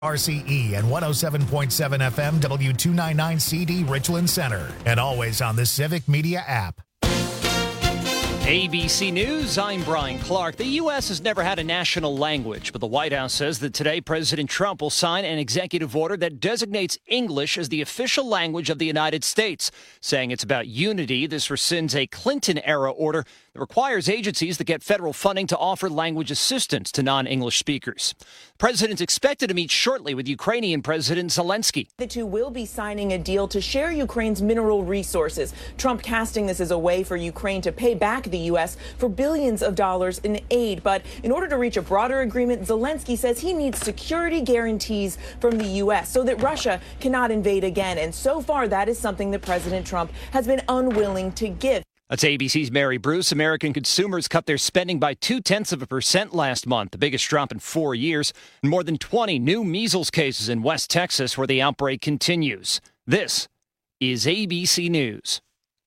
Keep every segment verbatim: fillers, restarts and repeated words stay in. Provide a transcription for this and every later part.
R C E and one oh seven point seven F M W two ninety-nine C D Richland Center. And always on the Civic Media app. A B C News, I'm Brian Clark. The U S has never had a national language, but the White House says that today President Trump will sign an executive order that designates English as the official language of the United States. Saying it's about unity, this rescinds a Clinton-era order that requires agencies that get federal funding to offer language assistance to non-English speakers. The president's expected to meet shortly with Ukrainian President Zelensky. The two will be signing a deal to share Ukraine's mineral resources. Trump casting this as a way for Ukraine to pay back the U S for billions of dollars in aid. But in order to reach a broader agreement, Zelensky says he needs security guarantees from the U S so that Russia cannot invade again. And so far, that is something that President Trump has been unwilling to give. That's A B C's Mary Bruce. American consumers cut their spending by two-tenths of a percent last month, the biggest drop in four years, and more than twenty new measles cases in West Texas where the outbreak continues. This is A B C News.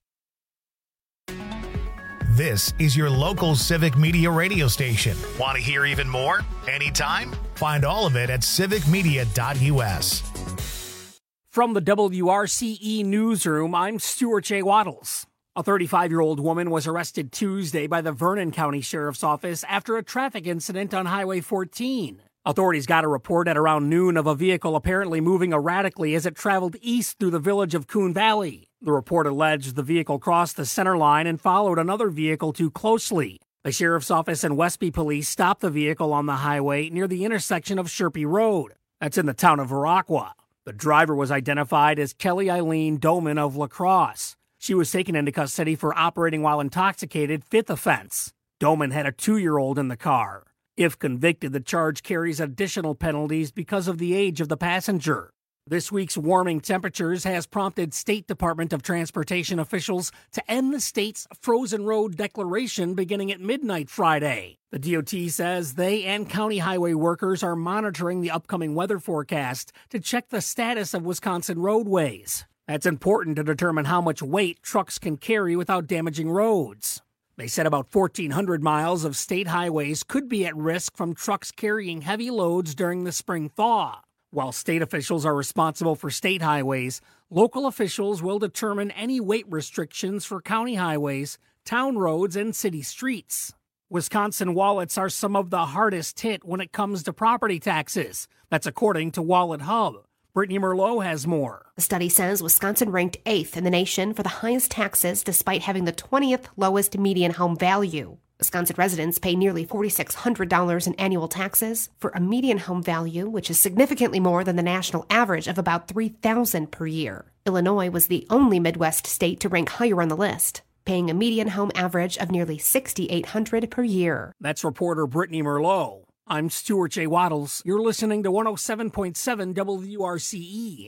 This is your local Civic Media radio station. Want to hear even more? Anytime? Find all of it at civic media dot U S. From the W R C E newsroom, I'm Stuart J. Waddles. A thirty-five-year-old woman was arrested Tuesday by the Vernon County Sheriff's Office after a traffic incident on Highway fourteen. Authorities got a report at around noon of a vehicle apparently moving erratically as it traveled east through the village of Coon Valley. The report alleged the vehicle crossed the center line and followed another vehicle too closely. The Sheriff's Office and Westby Police stopped the vehicle on the highway near the intersection of Sherpy Road. That's in the town of Viroqua. The driver was identified as Kelly Eileen Doman of La Crosse. She was taken into custody for operating while intoxicated, fifth offense. Doman had a two-year-old in the car. If convicted, the charge carries additional penalties because of the age of the passenger. This week's warming temperatures has prompted State Department of Transportation officials to end the state's frozen road declaration beginning at midnight Friday. The D O T says they and county highway workers are monitoring the upcoming weather forecast to check the status of Wisconsin roadways. That's important to determine how much weight trucks can carry without damaging roads. They said about fourteen hundred miles of state highways could be at risk from trucks carrying heavy loads during the spring thaw. While state officials are responsible for state highways, local officials will determine any weight restrictions for county highways, town roads, and city streets. Wisconsin wallets are some of the hardest hit when it comes to property taxes. That's according to Wallet Hub. Brittany Merlot has more. The study says Wisconsin ranked eighth in the nation for the highest taxes despite having the twentieth lowest median home value. Wisconsin residents pay nearly four thousand six hundred dollars in annual taxes for a median home value, which is significantly more than the national average of about three thousand dollars per year. Illinois was the only Midwest state to rank higher on the list, paying a median home average of nearly six thousand eight hundred dollars per year. That's reporter Brittany Merlot. I'm Stuart J. Waddles. You're listening to one oh seven point seven W R C E.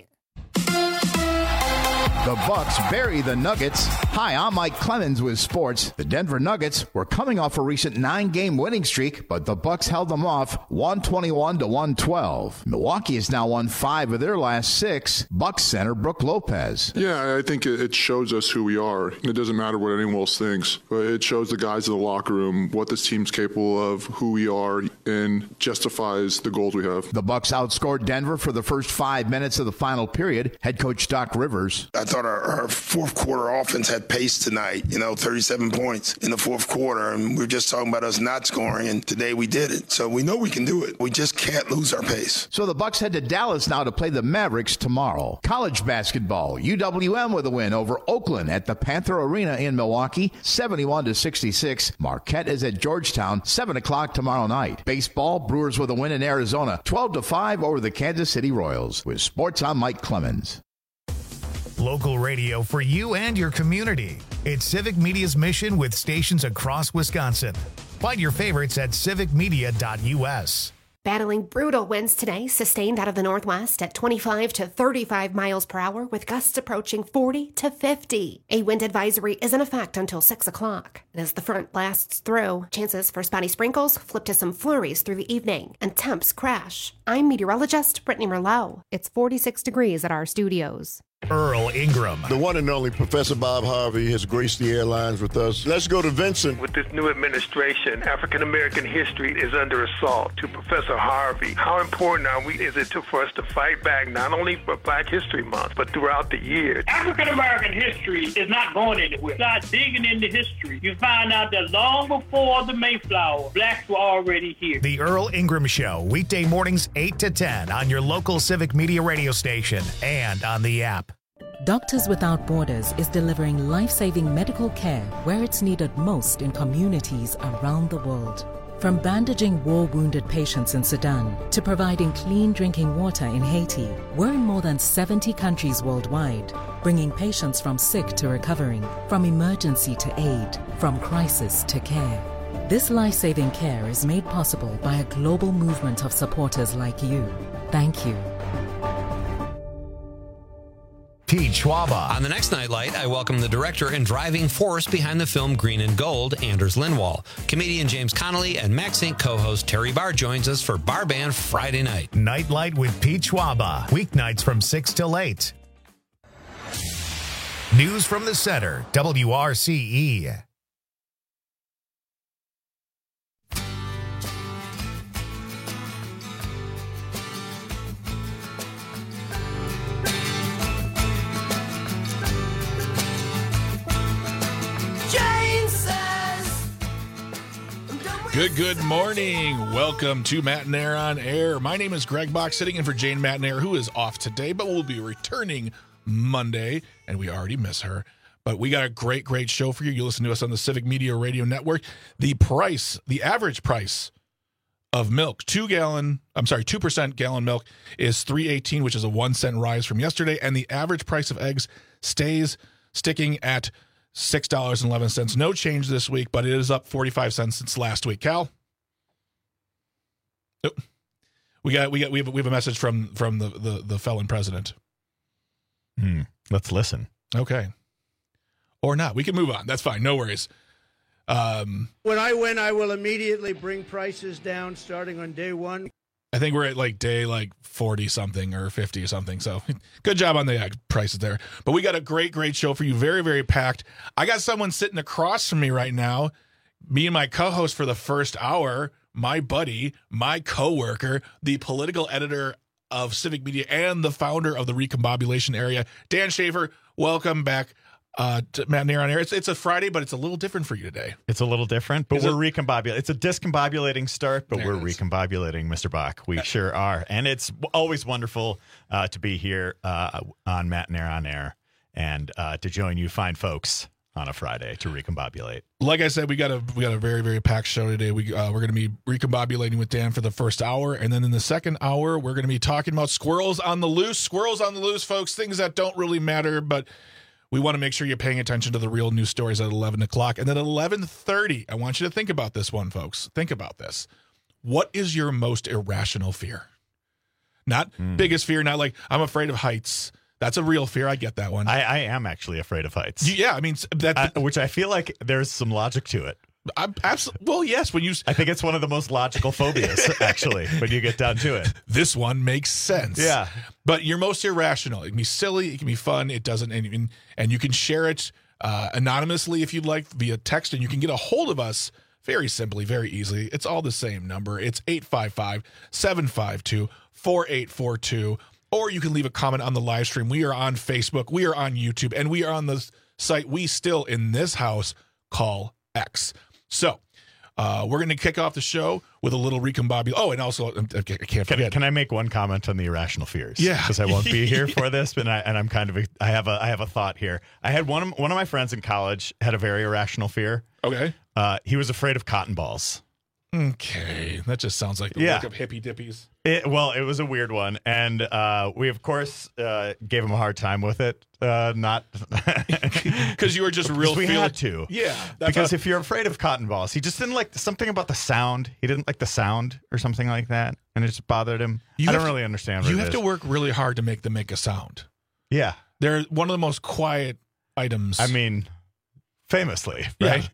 The Bucks bury the Nuggets. Hi, I'm Mike Clemens with sports. The Denver Nuggets were coming off a recent nine-game winning streak, but the Bucks held them off one twenty-one to one twelve. Milwaukee has now won five of their last six. Bucks center Brook Lopez. Yeah, I think it shows us who we are. It doesn't matter what anyone else thinks, but it shows the guys in the locker room what this team's capable of, who we are, and justifies the goals we have. The Bucks outscored Denver for the first five minutes of the final period. Head coach Doc Rivers. I thought our, our fourth quarter offense had pace tonight, you know, thirty-seven points in the fourth quarter, and we were just talking about us not scoring, and today we did it. So we know we can do it. We just can't lose our pace. So the Bucks head to Dallas now to play the Mavericks tomorrow. College basketball, U W M with a win over Oakland at the Panther Arena in Milwaukee, seventy-one to sixty-six. Marquette is at Georgetown, seven o'clock tomorrow night. Baseball, Brewers with a win in Arizona, twelve to five over the Kansas City Royals. With sports, I'm Mike Clemens. Local radio for you and your community. It's Civic Media's mission with stations across Wisconsin. Find your favorites at civic media dot U S. Battling brutal winds today, sustained out of the northwest at twenty-five to thirty-five miles per hour, with gusts approaching forty to fifty. A wind advisory is in effect until six o'clock. And as the front blasts through, chances for spotty sprinkles flip to some flurries through the evening, and temps crash. I'm meteorologist Brittany Merlot. It's forty-six degrees at our studios. Earl Ingram. The one and only Professor Bob Harvey has graced the airlines with us. Let's go to Vincent. With this new administration, African-American history is under assault. To Professor Harvey, how important are we, is it to, for us to fight back, not only for Black History Month, but throughout the year? African-American history is not going anywhere. Start digging into history. You find out that long before the Mayflower, blacks were already here. The Earl Ingram Show, weekday mornings eight to ten on your local Civic Media radio station and on the app. Doctors Without Borders is delivering life-saving medical care where it's needed most in communities around the world. From bandaging war-wounded patients in Sudan to providing clean drinking water in Haiti, we're in more than seventy countries worldwide, bringing patients from sick to recovering, from emergency to aid, from crisis to care. This life-saving care is made possible by a global movement of supporters like you. Thank you. Pete Schwaba. On the next Nightlight, I welcome the director and driving force behind the film Green and Gold, Anders Lindwall. Comedian James Connolly and MaxInc co-host Terry Barr joins us for Bar Band Friday night. Nightlight with Pete Schwaba. Weeknights from six till eight. News from the center, W R C E. Good, good morning. Welcome to Matt and Air on Air. My name is Greg Bach, sitting in for Jane Matnair, who is off today, but will be returning Monday, and we already miss her. But we got a great, great show for you. You listen to us on the Civic Media Radio Network. The price, the average price of milk, two gallon, I'm sorry, two percent gallon milk is three eighteen, which is a one cent rise from yesterday, and the average price of eggs stays sticking at six dollars and eleven cents. No change this week, but it is up forty-five cents since last week. Cal? Oh, we got we got we have, we have a message from from the the, the felon president. Hmm. Let's listen. Okay. Or not. We can move on. That's fine. No worries. Um, when I win, I will immediately bring prices down starting on day one. I think we're at like day like forty something or fifty or something. So good job on the uh, prices there. But we got a great, great show for you. Very, very packed. I got someone sitting across from me right now. Me and my co-host for the first hour, my buddy, my coworker, the political editor of Civic Media and the founder of the Recombobulation Area, Dan Schaefer. Welcome back. Uh, Matt and Air on Air. It's, it's a Friday, but it's a little different for you today. It's a little different, but Is we're it? recombobulating. It's a discombobulating start, but There we're it is. recombobulating, Mister Bach. We sure are. And it's always wonderful uh, to be here uh, on Matt and Air on Air and uh, to join you fine folks on a Friday to recombobulate. Like I said, we got a we got a very, very packed show today. We uh, we're going to be recombobulating with Dan for the first hour, and then in the second hour, we're going to be talking about squirrels on the loose. Squirrels on the loose, folks. Things that don't really matter, but we want to make sure you're paying attention to the real news stories at eleven o'clock. And then at eleven thirty, I want you to think about this one, folks. Think about this. What is your most irrational fear? Not Mm. biggest fear, not like, I'm afraid of heights. That's a real fear. I get that one. I, I am actually afraid of heights. yeah, I mean, that, I, which I feel like there's some logic to it. I'm absolutely. Well, yes. When you, I think it's one of the most logical phobias, actually, when you get down to it. This one makes sense. Yeah, but you're most irrational. It can be silly. It can be fun. It doesn't, and and you can share it uh, anonymously if you'd like via text, and you can get a hold of us very simply, very easily. It's all the same number. It's eight five five, seven five two, four eight four two, or you can leave a comment on the live stream. We are on Facebook. We are on YouTube, and we are on the site we still in this house call X. So uh, we're going to kick off the show with a little recombobulation. Oh, and also, I can't forget. Can, can I make one comment on the irrational fears? Yeah, because I won't be here for this, but I, and I'm kind of a, I have a I have a thought here. I had one of one of my friends in college had a very irrational fear. Okay, uh, he was afraid of cotton balls. Okay, that just sounds like the Yeah. work of hippie dippies. It, well, it was a weird one, and uh, we of course uh, gave him a hard time with it. Uh, not because you were just real. We feel- had to, Yeah, that's because how- if you're afraid of cotton balls, he just didn't like something about the sound. He didn't like the sound or something like that, and it just bothered him. You I have don't to- really understand. What you it have is. to work really hard to make them make a sound. Yeah, they're one of the most quiet items. I mean, famously, Yeah, right?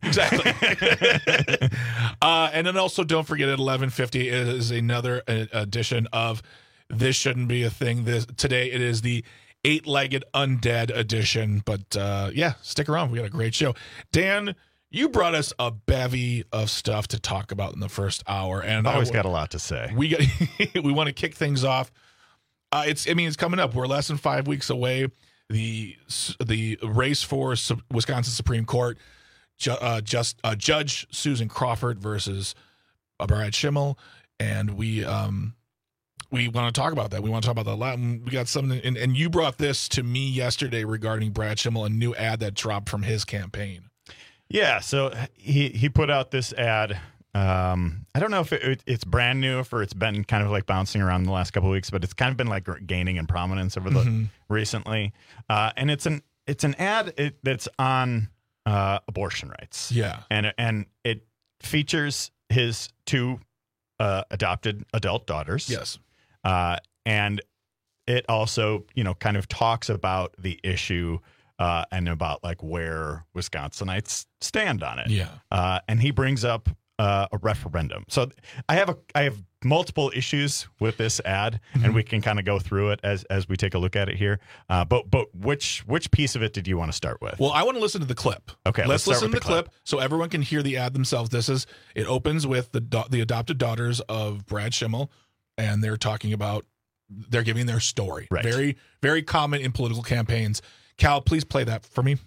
exactly. uh, and then also don't forget at eleven fifty is another uh, edition of This Shouldn't Be a Thing. This today it is the eight-legged undead edition. But uh, yeah, stick around. We got a great show. Dan, you brought us a bevy of stuff to talk about in the first hour, and I've always I, got a lot to say. We got we want to kick things off. Uh, it's I mean it's coming up. We're less than five weeks away. The the race for Wisconsin Supreme Court, ju- uh, just uh, Judge Susan Crawford versus uh, Brad Schimel, and we um we want to talk about that. We want to talk about that a lot. And we got something, and, and you brought this to me yesterday regarding Brad Schimel, a new ad that dropped from his campaign. Yeah, so he he put out this ad. Um, I don't know if it, it's brand new or it's been kind of like bouncing around the last couple of weeks, but it's kind of been like gaining in prominence over the Mm-hmm. recently. Uh, and it's an it's an ad it, that's on uh, abortion rights. Yeah, and and it features his two uh, adopted adult daughters. Yes, uh, and it also you know kind of talks about the issue. Uh, and about like where Wisconsinites stand on it. Yeah. Uh, and he brings up uh, a referendum. So I have a I have multiple issues with this ad, Mm-hmm. and we can kind of go through it as as we take a look at it here. Uh, but but which which piece of it did you want to start with? Well, I want to listen to the clip. Okay, let's, let's start listen to with the the clip. clip. so everyone can hear the ad themselves. This is it opens with the do- the adopted daughters of Brad Schimel, and they're talking about they're giving their story. Right. Very very common in political campaigns. Cal, please play that for me.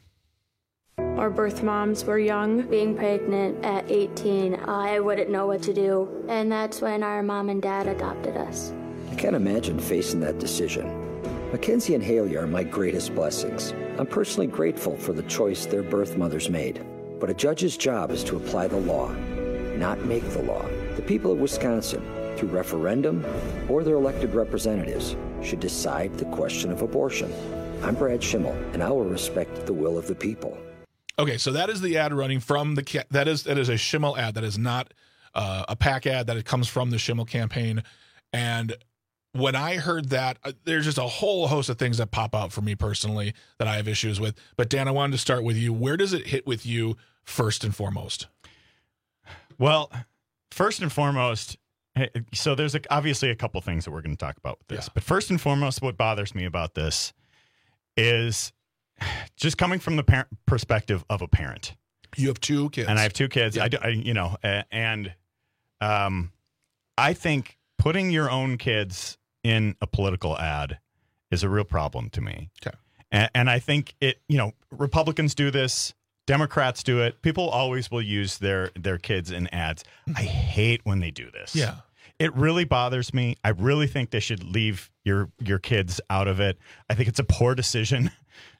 Our birth moms were young. Being pregnant at eighteen, I wouldn't know what to do. And that's when our mom and dad adopted us. I can't imagine facing that decision. Mackenzie and Haley are my greatest blessings. I'm personally grateful for the choice their birth mothers made. But a judge's job is to apply the law, not make the law. The people of Wisconsin, through referendum or their elected representatives, should decide the question of abortion. I'm Brad Schimel, and I will respect the will of the people. Okay, so that is the ad running from the ca- that is that is a Schimel ad. That is not uh, a PAC ad. That it comes from the Schimel campaign. And when I heard that, uh, there's just a whole host of things that pop out for me personally that I have issues with. But Dan, I wanted to start with you. Where does it hit with you first and foremost? Well, first and foremost, so there's a, obviously a couple things that we're going to talk about with this. Yeah. But first and foremost, what bothers me about this is just coming from the parent perspective of a parent. You have two kids. And I have two kids. Yeah. I, do, I, you know, uh, and um, I think putting your own kids in a political ad is a real problem to me. Okay. And, and I think it, you know, Republicans do this. Democrats do it. People always will use their their kids in ads. I hate when they do this. Yeah. It really bothers me. I really think they should leave your your kids out of it. I think it's a poor decision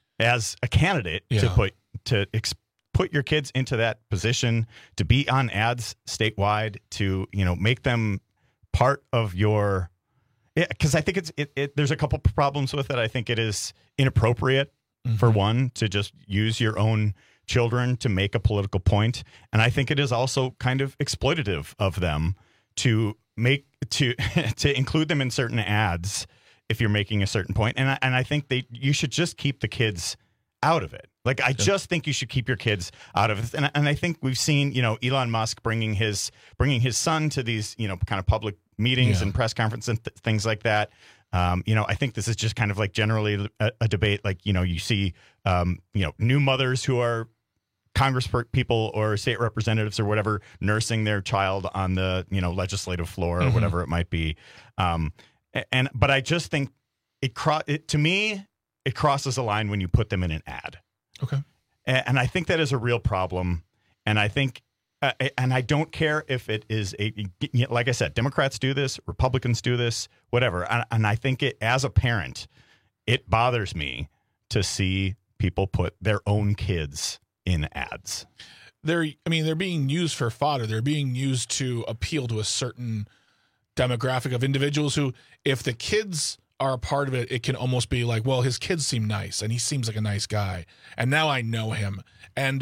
as a candidate Yeah. to put to ex- put your kids into that position, to be on ads statewide, to you know make them part of your. Because I think it's it, it. There's a couple problems with it. I think it is inappropriate Mm-hmm. for one to just use your own children to make a political point, and I think it is also kind of exploitative of them to make to to include them in certain ads if you're making a certain point. And I, and I think they you should just keep the kids out of it. Like I just think you should keep your kids out of it. And and I think we've seen you know Elon Musk bringing his bringing his son to these you know kind of public meetings Yeah. and press conferences and th- things like that. Um, you know, I think this is just kind of like generally a, a debate. Like, you know, you see, um, you know, new mothers who are Congress people or state representatives or whatever nursing their child on the, you know, legislative floor or Mhm. whatever it might be. Um, and but I just think it, cro- it to me, it crosses a line when you put them in an ad. Okay. And, and I think that is a real problem. And I think Uh, and I don't care if it is a, like I said, Democrats do this, Republicans do this, whatever. And, and I think it, as a parent, it bothers me to see people put their own kids in ads. They're, I mean, they're being used for fodder. They're being used to appeal to a certain demographic of individuals who, if the kids are a part of it, it can almost be like, well, his kids seem nice and he seems like a nice guy. And now I know him. And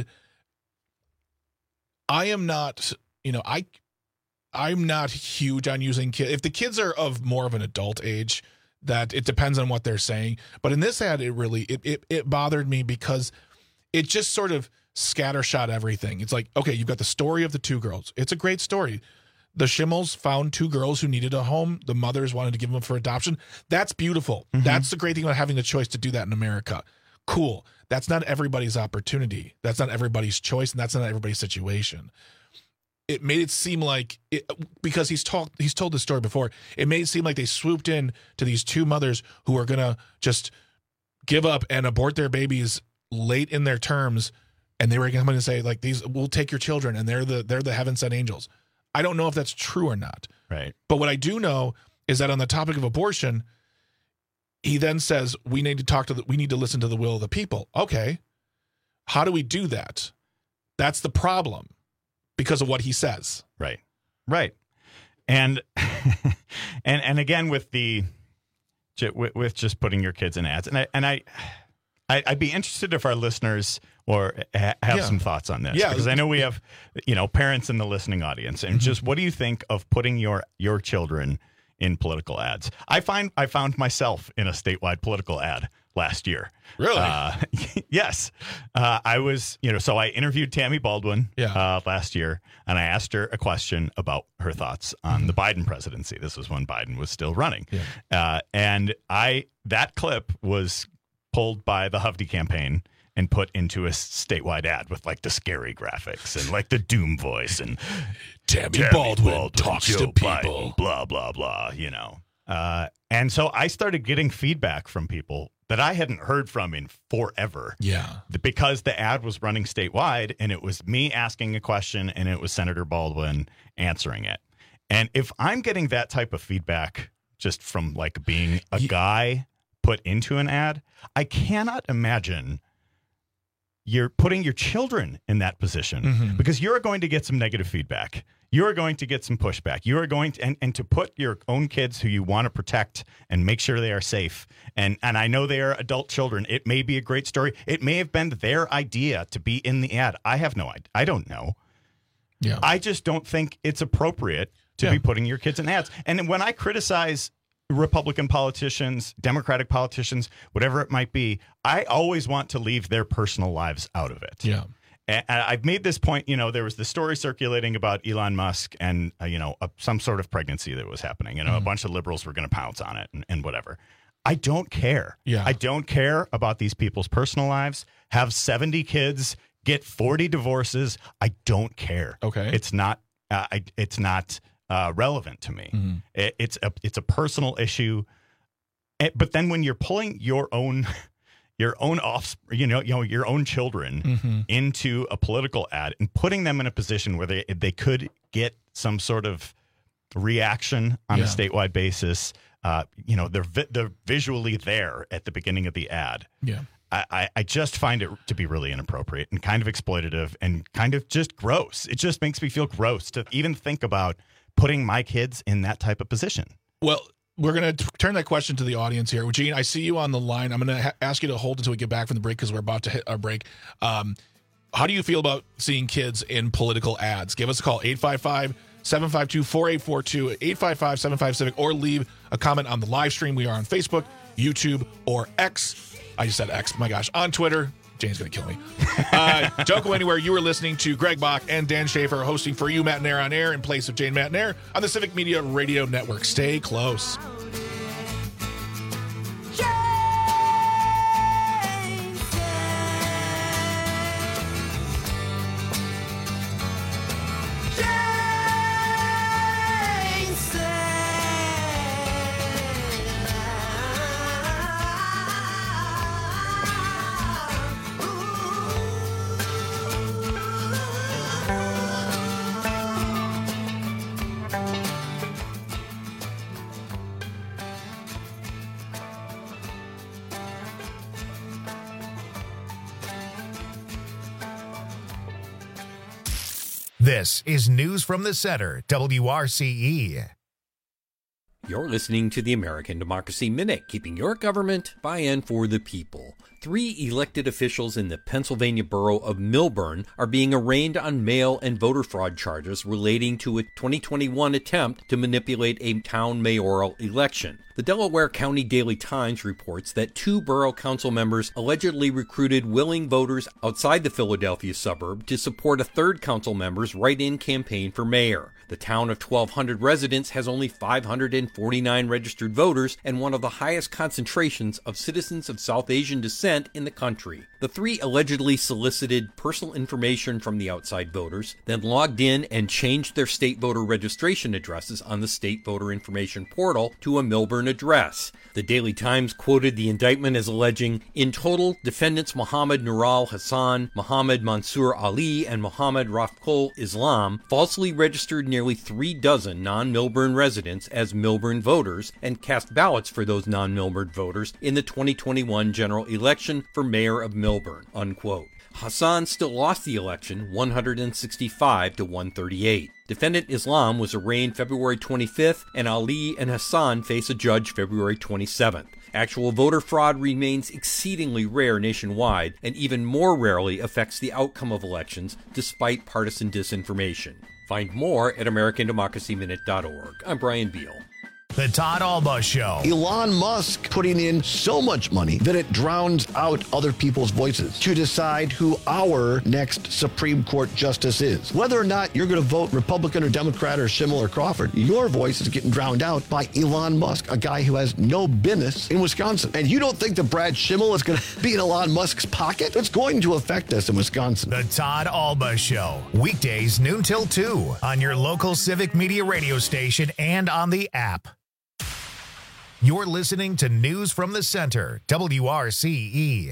I am not, you know, I, I'm not huge on using kids. If the kids are of more of an adult age, that it depends on what they're saying. But in this ad, it really, it it, it bothered me because it just sort of scattershot everything. It's like, okay, you've got the story of the two girls. It's a great story. The Schimmels found two girls who needed a home. The mothers wanted to give them for adoption. That's beautiful. Mm-hmm. That's the great thing about having the choice to do that in America. Cool. That's not everybody's opportunity. That's not everybody's choice, and that's not everybody's situation. It made it seem like, it, because he's talked, he's told this story before, it made it seem like they swooped in to these two mothers who are going to just give up and abort their babies late in their terms, and they were going to come in and say, like, these, we'll take your children, and they're the they're the heaven sent angels. I don't know if that's true or not. Right. But what I do know is that on the topic of abortion, he then says we need to talk to the, we need to listen to the will of the people. Okay, how do we do that? That's the problem, because of what he says. Right. Right. And and and again with the with, with just putting your kids in ads, and I and I. I, I'd be interested if our listeners or ha- have Yeah. some thoughts on this, Yeah. because I know we have, you know, parents in the listening audience, and Mm-hmm. just what do you think of putting your your children in political ads? I find I found myself in a statewide political ad last year. Really? Uh, yes. Uh, I was, you know, so I interviewed Tammy Baldwin Yeah. uh, last year, and I asked her a question about her thoughts on Mm-hmm. the Biden presidency. This was when Biden was still running. Uh, and I that clip was pulled by the Hovde campaign and put into a statewide ad with like the scary graphics and like the doom voice and Tammy Baldwin talks Joe to people. Biden, blah, blah, blah, you know. Uh, and so I started getting feedback from people that I hadn't heard from in forever. Yeah. Because the ad was running statewide, and it was me asking a question and it was Senator Baldwin answering it. And if I'm getting that type of feedback just from like being a guy put into an ad, I cannot imagine you're putting your children in that position, Mhm. because you're going to get some negative feedback. You're going to get some pushback. You are going to, and, and to put your own kids who you want to protect and make sure they are safe. And, and I know they are adult children. It may be a great story. It may have been their idea to be in the ad. I have no idea. I don't know. Yeah. I just don't think it's appropriate to Yeah. be putting your kids in ads. And when I criticize Republican politicians, Democratic politicians, whatever it might be, I always want to leave their personal lives out of it. Yeah. And I've made this point, you know, there was the story circulating about Elon Musk and, uh, you know, a, some sort of pregnancy that was happening. You know, Mhm. a bunch of liberals were going to pounce on it and, and whatever. I don't care. Yeah. I don't care about these people's personal lives. Have seventy kids, get forty divorces. I don't care. Okay. It's not, uh, I, it's not uh, relevant to me. Mhm. It, it's a, it's a personal issue. Eh, But then when you're pulling your own, your own offspring, you know, you know, your own children Mhm. into a political ad and putting them in a position where they they could get some sort of reaction on Yeah. a statewide basis, uh, you know, they're vi- they're visually there at the beginning of the ad. Yeah. I, I, I just find it to be really inappropriate and kind of exploitative and kind of just gross. It just makes me feel gross to even think about putting my kids in that type of position. Well, we're going to turn that question to the audience here. Gene, I see you on the line. I'm going to ha- ask you to hold until we get back from the break, because we're about to hit our break. Um, how do you feel about seeing kids in political ads? Give us a call, eight five five, seven five two, four eight four two, eight five five, seven five Civic, or leave a comment on the live stream. We are on Facebook, YouTube, or X. I just said X. My gosh. On Twitter. Jane's going to kill me. Uh, don't go anywhere. You are listening to Greg Bach and Dan Schaefer hosting For You, Matt and Air on air in place of Jane Matt and Air on the Civic Media Radio Network. Stay close. This is News from the Center, W R C E. You're listening to the American Democracy Minute, keeping your government by and for the people. Three elected officials in the Pennsylvania borough of Millburn are being arraigned on mail and voter fraud charges relating to a twenty twenty-one attempt to manipulate a town mayoral election. The Delaware County Daily Times reports that two borough council members allegedly recruited willing voters outside the Philadelphia suburb to support a third council member's write-in campaign for mayor. The town of twelve hundred residents has only five hundred forty-nine registered voters and one of the highest concentrations of citizens of South Asian descent in the country. The three allegedly solicited personal information from the outside voters, then logged in and changed their state voter registration addresses on the state voter information portal to a Millburn address. The Daily Times quoted the indictment as alleging, in total, defendants Mohammed Nural Hassan, Mohammed Mansour Ali, and Mohammed Rafkol Islam falsely registered nearly three dozen non-Millburn residents as Millburn voters and cast ballots for those non-Millburn voters in the twenty twenty-one general election for mayor of Millburn, unquote. Hassan still lost the election one hundred sixty-five to one thirty-eight. Defendant Islam was arraigned February twenty-fifth, and Ali and Hassan face a judge February twenty-seventh. Actual voter fraud remains exceedingly rare nationwide and even more rarely affects the outcome of elections despite partisan disinformation. Find more at American Democracy Minute dot org. I'm Brian Beal. The Todd Alba Show. Elon Musk putting in so much money that it drowns out other people's voices to decide who our next Supreme Court justice is. Whether or not you're going to vote Republican or Democrat or Schimmel or Crawford, your voice is getting drowned out by Elon Musk, a guy who has no business in Wisconsin. And you don't think that Brad Schimmel is going to be in Elon Musk's pocket? It's going to affect us in Wisconsin. The Todd Alba Show. Weekdays noon till two on your local Civic Media radio station and on the app. You're listening to News from the Center, W R C E.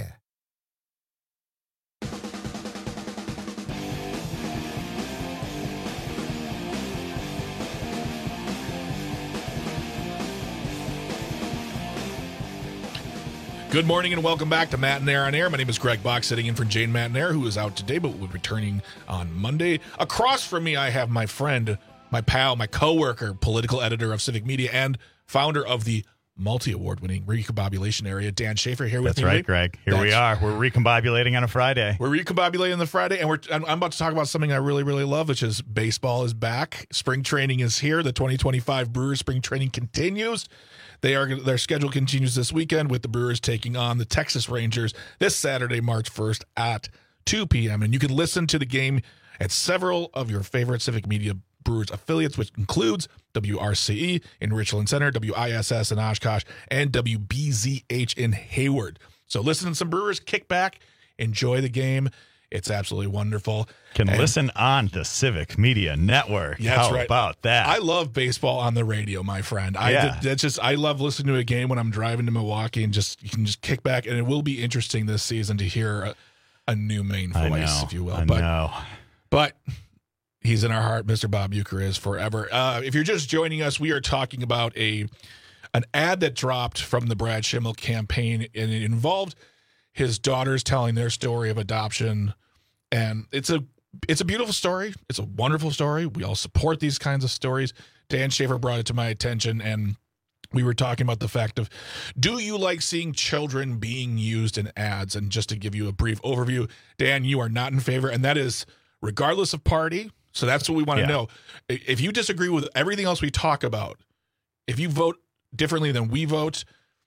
Good morning and welcome back to Matt and Air on Air. My name is Greg Bach, sitting in for Jane Matt and Air, who is out today but will be returning on Monday. Across from me, I have my friend, my pal, my co-worker, political editor of Civic Media and founder of the multi-award-winning recombobulation area, Dan Schaefer, here with That's me. right, Right? Greg. Here That's, we are. We're recombobulating on a Friday. We're recombobulating on the Friday, and we're I'm about to talk about something I really, really love, which is baseball is back. Spring training is here. The twenty twenty-five Brewers spring training continues. They are their schedule continues this weekend with the Brewers taking on the Texas Rangers this Saturday, March first at two p.m. And you can listen to the game at several of your favorite Civic Media Brewers affiliates, which includes W R C E in Richland Center, W I S S in Oshkosh, and W B Z H in Hayward. So listen to some Brewers, kick back, enjoy the game. It's absolutely wonderful. Can and listen on the Civic Media Network. That's How right. about that? I love baseball on the radio, my friend. I Yeah. that's just I love listening to a game when I'm driving to Milwaukee and just you can just kick back, and it will be interesting this season to hear a, a new main voice, I know. if you will. I but know. but he's in our heart. Mister Bob Uecker is forever. Uh, if you're just joining us, we are talking about a an ad that dropped from the Brad Schimmel campaign, and it involved his daughters telling their story of adoption. And it's a it's a beautiful story. It's a wonderful story. We all support these kinds of stories. Dan Schaefer brought it to my attention, and we were talking about the fact of, do you like seeing children being used in ads? And just to give you a brief overview, Dan, you are not in favor, and that is regardless of party. So that's what we want to Yeah. know. If you disagree with everything else we talk about, if you vote differently than we vote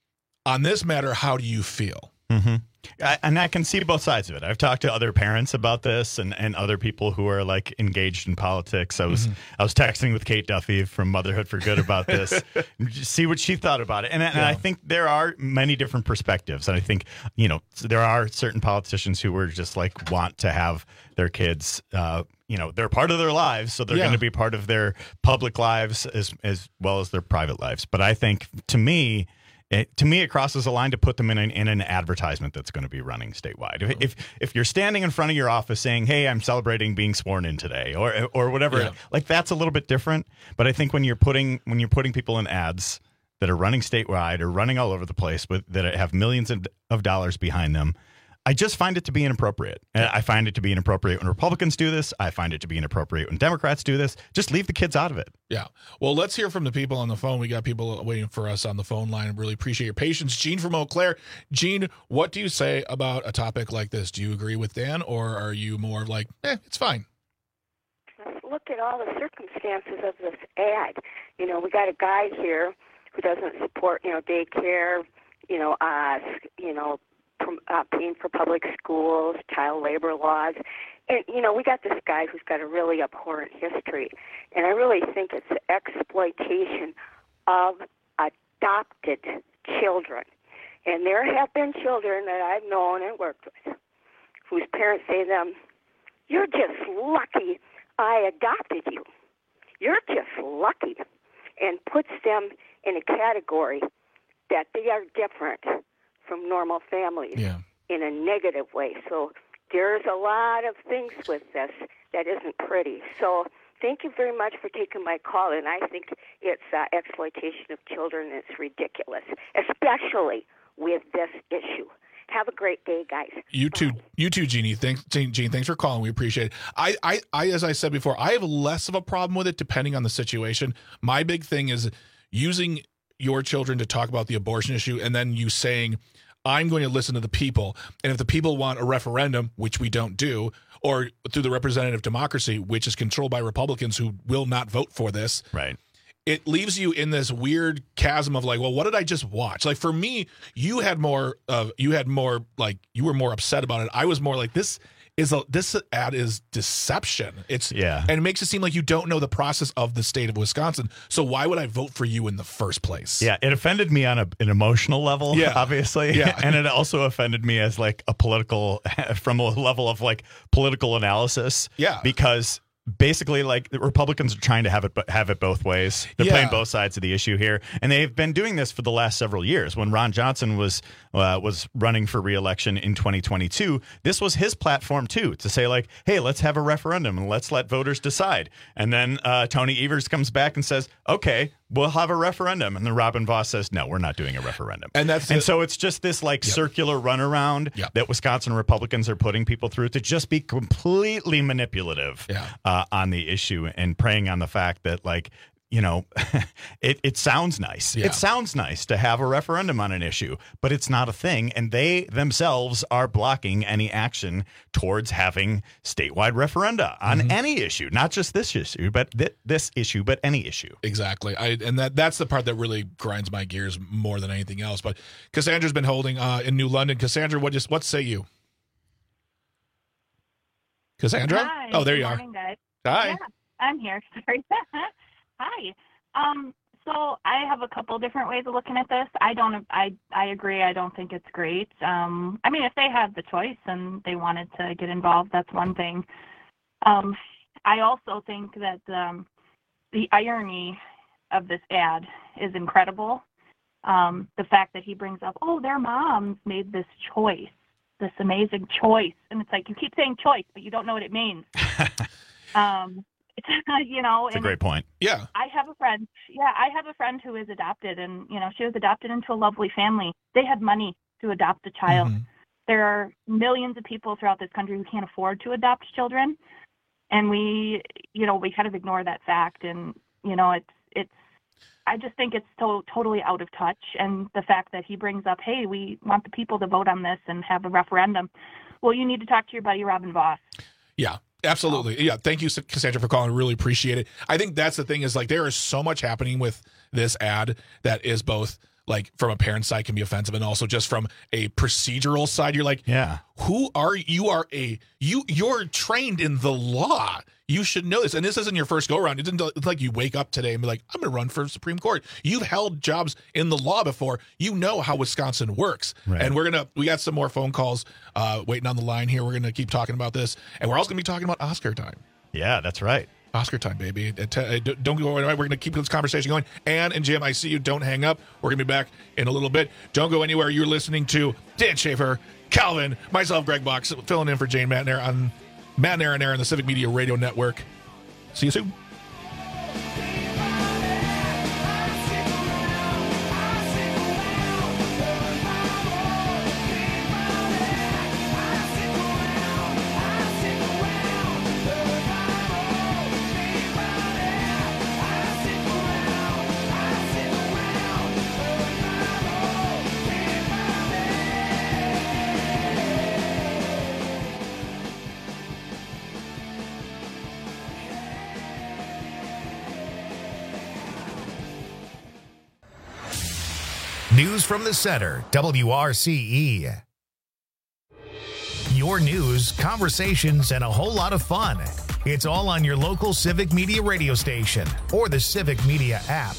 on this matter, how do you feel? Mm-hmm. I, and I can see both sides of it. I've talked to other parents about this and, and other people who are like engaged in politics. I was Mhm. I was texting with Kate Duffy from Motherhood for Good about this, see what she thought about it. And, and Yeah. I think there are many different perspectives. And I think, you know, there are certain politicians who were just like want to have their kids, uh, you know, they're part of their lives. So they're Yeah. going to be part of their public lives as, as well as their private lives. But I think to me, It, to me, it crosses a line to put them in an, in an advertisement that's going to be running statewide. If, if if you're standing in front of your office saying, "Hey, I'm celebrating being sworn in today," or or whatever, Yeah. like that's a little bit different. But I think when you're putting when you're putting people in ads that are running statewide or running all over the place, with that have millions of, of dollars behind them, I just find it to be inappropriate. And I find it to be inappropriate when Republicans do this. I find it to be inappropriate when Democrats do this. Just leave the kids out of it. Yeah. Well, let's hear from the people on the phone. We got people waiting for us on the phone line. I really appreciate your patience. Gene from Eau Claire. Gene, what do you say about a topic like this? Do you agree with Dan, or are you more like, eh, it's fine? Look at all the circumstances of this ad. You know, we got a guy here who doesn't support, you know, daycare, you know, uh, you know, prom- uh, paying for public schools, child labor laws. And, you know, we got this guy who's got a really abhorrent history. And I really think it's the exploitation of adopted children. And there have been children that I've known and worked with whose parents say to them, "You're just lucky I adopted you. You're just lucky," and puts them in a category that they are different from normal families yeah. in a negative way. So there's a lot of things with this that isn't pretty. So thank you very much for taking my call, and I think it's uh, exploitation of children. It's ridiculous, especially with this issue. Have a great day, guys. You too, you too, Jeannie. Thanks, Jean. Thanks for calling. We appreciate it. I, I, I, as I said before, I have less of a problem with it depending on the situation. My big thing is using your children to talk about the abortion issue, and then you saying, "I'm going to listen to the people, and if the people want a referendum, which we don't do, or through the representative democracy, which is controlled by Republicans who will not vote for this, right?" It leaves you in this weird chasm of like, well, what did I just watch? Like for me, you had more of, you had more like, you were more upset about it. I was more like, this is a, this ad is deception. It's yeah. And it makes it seem like you don't know the process of the state of Wisconsin. So why would I vote for you in the first place? Yeah. It offended me on a, an emotional level, yeah. obviously. Yeah. And it also offended me as like a political, from a level of like political analysis. Yeah. Because basically, like, the Republicans are trying to have it have it both ways. They're Yeah. playing both sides of the issue here, and they've been doing this for the last several years. When Ron Johnson was uh, was running for re-election in twenty twenty-two, this was his platform too, to say like, "Hey, let's have a referendum and let's let voters decide." And then uh, Tony Evers comes back and says, "Okay, we'll have a referendum." And then Robin Vos says, "No, we're not doing a referendum." And that's and it. so it's just this like Yep. circular runaround Yep. that Wisconsin Republicans are putting people through to just be completely manipulative Yeah. uh, on the issue and preying on the fact that, like, you know, it, it sounds nice. Yeah. It sounds nice to have a referendum on an issue, but it's not a thing. And they themselves are blocking any action towards having statewide referenda on Mhm. any issue, not just this issue, but th- this issue, but any issue. Exactly. I and that that's the part that really grinds my gears more than anything else. But Cassandra's been holding uh, in New London. Cassandra, what just what say you? Cassandra? Hi. Oh, there Good you morning, are. guys. Hi. Yeah, I'm here. Sorry. Hi. Um, so I have a couple different ways of looking at this. I don't. I I agree. I don't think it's great. Um, I mean, if they had the choice and they wanted to get involved, that's one thing. Um, I also think that um, the irony of this ad is incredible. Um, the fact that he brings up, oh, their moms made this choice, this amazing choice. And it's like, you keep saying choice, but you don't know what it means. um, it's, you know, That's a and great point. Yeah. I have a friend. Yeah, I have a friend who is adopted, and, you know, she was adopted into a lovely family. They had money to adopt a child. Mm-hmm. There are millions of people throughout this country who can't afford to adopt children. And we, you know, we kind of ignore that fact. And, you know, it's, it's, I just think it's so totally out of touch. And the fact that he brings up, hey, we want the people to vote on this and have a referendum. Well, you need to talk to your buddy Robin Vos. Yeah, absolutely. Yeah. Thank you, Cassandra, for calling. Really appreciate it. I think that's the thing is like there is so much happening with this ad that is both like from a parent side can be offensive and also just from a procedural side. You're like, yeah, who are you? Are a you? You're trained in the law. You should know this. And this isn't your first go around. It didn't it's like you wake up today and be like, I'm going to run for Supreme Court. You've held jobs in the law before. You know how Wisconsin works. Right. And we're going to, we got some more phone calls uh, waiting on the line here. We're going to keep talking about this. And we're also going to be talking about Oscar time. Yeah, that's right. Oscar time, baby. Don't go away. We're going to keep this conversation going. Ann and Jim, I see you. Don't hang up. We're going to be back in a little bit. Don't go anywhere. You're listening to Dan Schaefer, Calvin, myself, Greg Box, filling in for Jane Matnair on Matnair and Air on the Civic Media Radio Network. See you soon. News from the Center, W R C E. Your news, conversations, and a whole lot of fun. It's all on your local Civic Media radio station or the Civic Media app.